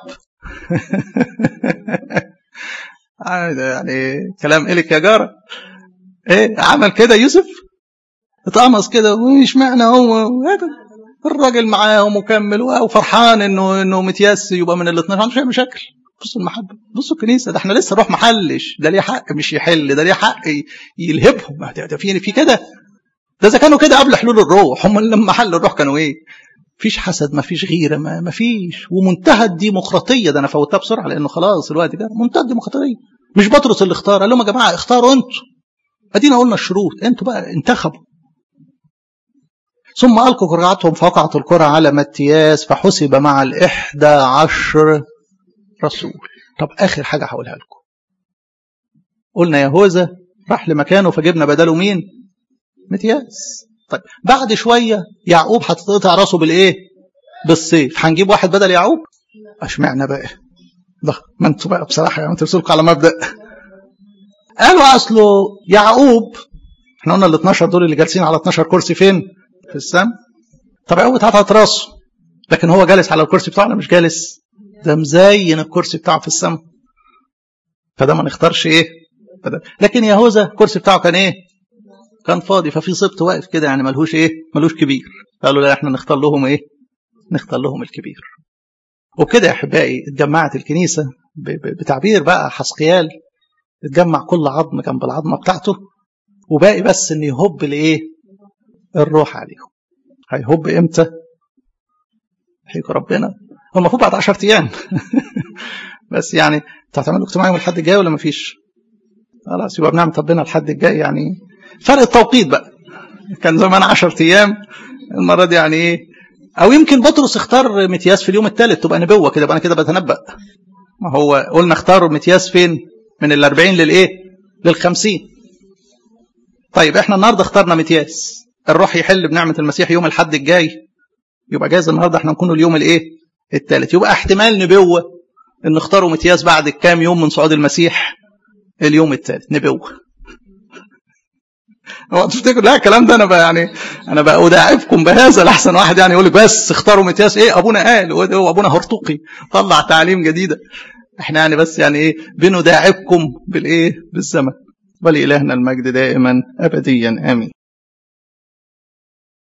يعني كلام إلك يا جاره. ايه عمل كده يوسف؟ اتقمص كده. ومش معنى هو الراجل معاه ومكمل وفرحان انه انه متياس يبقى من الاثنين. ما فيش مشاكل. بصوا المحبه، بصوا الكنيسه، ده احنا لسه الروح محلش. ده ليه حق مش يحل، ده ليه حق يلهبهم. ده في في كده. ده اذا كانوا كده قبل حلول الروح، هم لما حل الروح كانوا ايه؟ مفيش حسد، مفيش غيره، ما فيش. ومنتهى الديمقراطيه. ده انا فوتها بسرعه لانه خلاص الوقت جه. منتهى الديمقراطيه. مش بطرس اللي اختار، قال لهم يا جماعه اختاروا انتوا. ادينا قلنا الشروط، انتوا بقى انتخبوا. ثم ألقوا قرعتهم فوقعت القرعة على متياس فحسب مع الإحدى عشر رسول. طب آخر حاجة هقولها لكم. قلنا يهوذا راح لمكانه فجبنا بداله مين؟ متياس. طيب بعد شوية يعقوب هتتقطع راسه بالإيه؟ بالسيف. هنجيب واحد بدل يعقوب؟ اشمعنى بقى؟ ده ما انتوا بقى بصراحة يعني ترسلكم على مبدأ. قالوا أصله يعقوب، احنا قلنا ال اثناشر دول اللي جالسين على اثناشر كرسي فين؟ في السماء. طب يعقوب اتقطعت راسه، لكن هو جالس على الكرسي بتاعه. مش جالس، ده مزين الكرسي بتاعه في السماء. فده ما نختارش ايه بدل. لكن يهوذا الكرسي بتاعه كان ايه؟ كان فاضي. ففي سبط واقف كده يعني ملهوش ايه؟ ملوش كبير. قالوا لا احنا نختار لهم ايه؟ نختار لهم الكبير. وبكده يا احبائي اتجمعت الكنيسه بتعبير بقى حسقيال. اتجمع كل عظم جنب العظمه بتاعته، وباقي بس ان يهب لايه؟ الروح عليهم. هيهب امتى؟ حيكوا ربنا. هو المفروض بعد عشرة ايام. بس يعني انتوا هتعملوا اجتماع يوم الحد الجاي ولا مفيش؟ خلاص يبقى بنعمل ربنا الحد الجاي. يعني فرق التوقيت بقى. كان زمان عشرة ايام، المره دي يعني ايه؟ او يمكن بطرس اختار متياس في اليوم الثالث تبقى نبوه كده. انا كده بتنبأ. ما هو قلنا اختاروا متياس فين؟ من الأربعين للايه؟ للخمسين. طيب احنا النهارده اخترنا متياس. الروح يحل بنعمه المسيح يوم الحد الجاي، يبقى جايز النهارده احنا نكون اليوم الايه؟ الثالث. يبقى احتمال نبوه ان اختاروا متياس بعد كام يوم من صعود المسيح؟ اليوم الثالث نبوه. هو تفتكر لا الكلام ده انا بقى يعني انا بقى اداعبكم بهذا لحسن واحد يعني يقول لك بس اختاروا متياس. ايه ابونا قال هو ابونا هرطقي طلع تعليم جديده. احنا يعني بس يعني ايه بنداعبكم بالايه؟ بالزمن. ولإلهنا المجد دائما ابديا امين.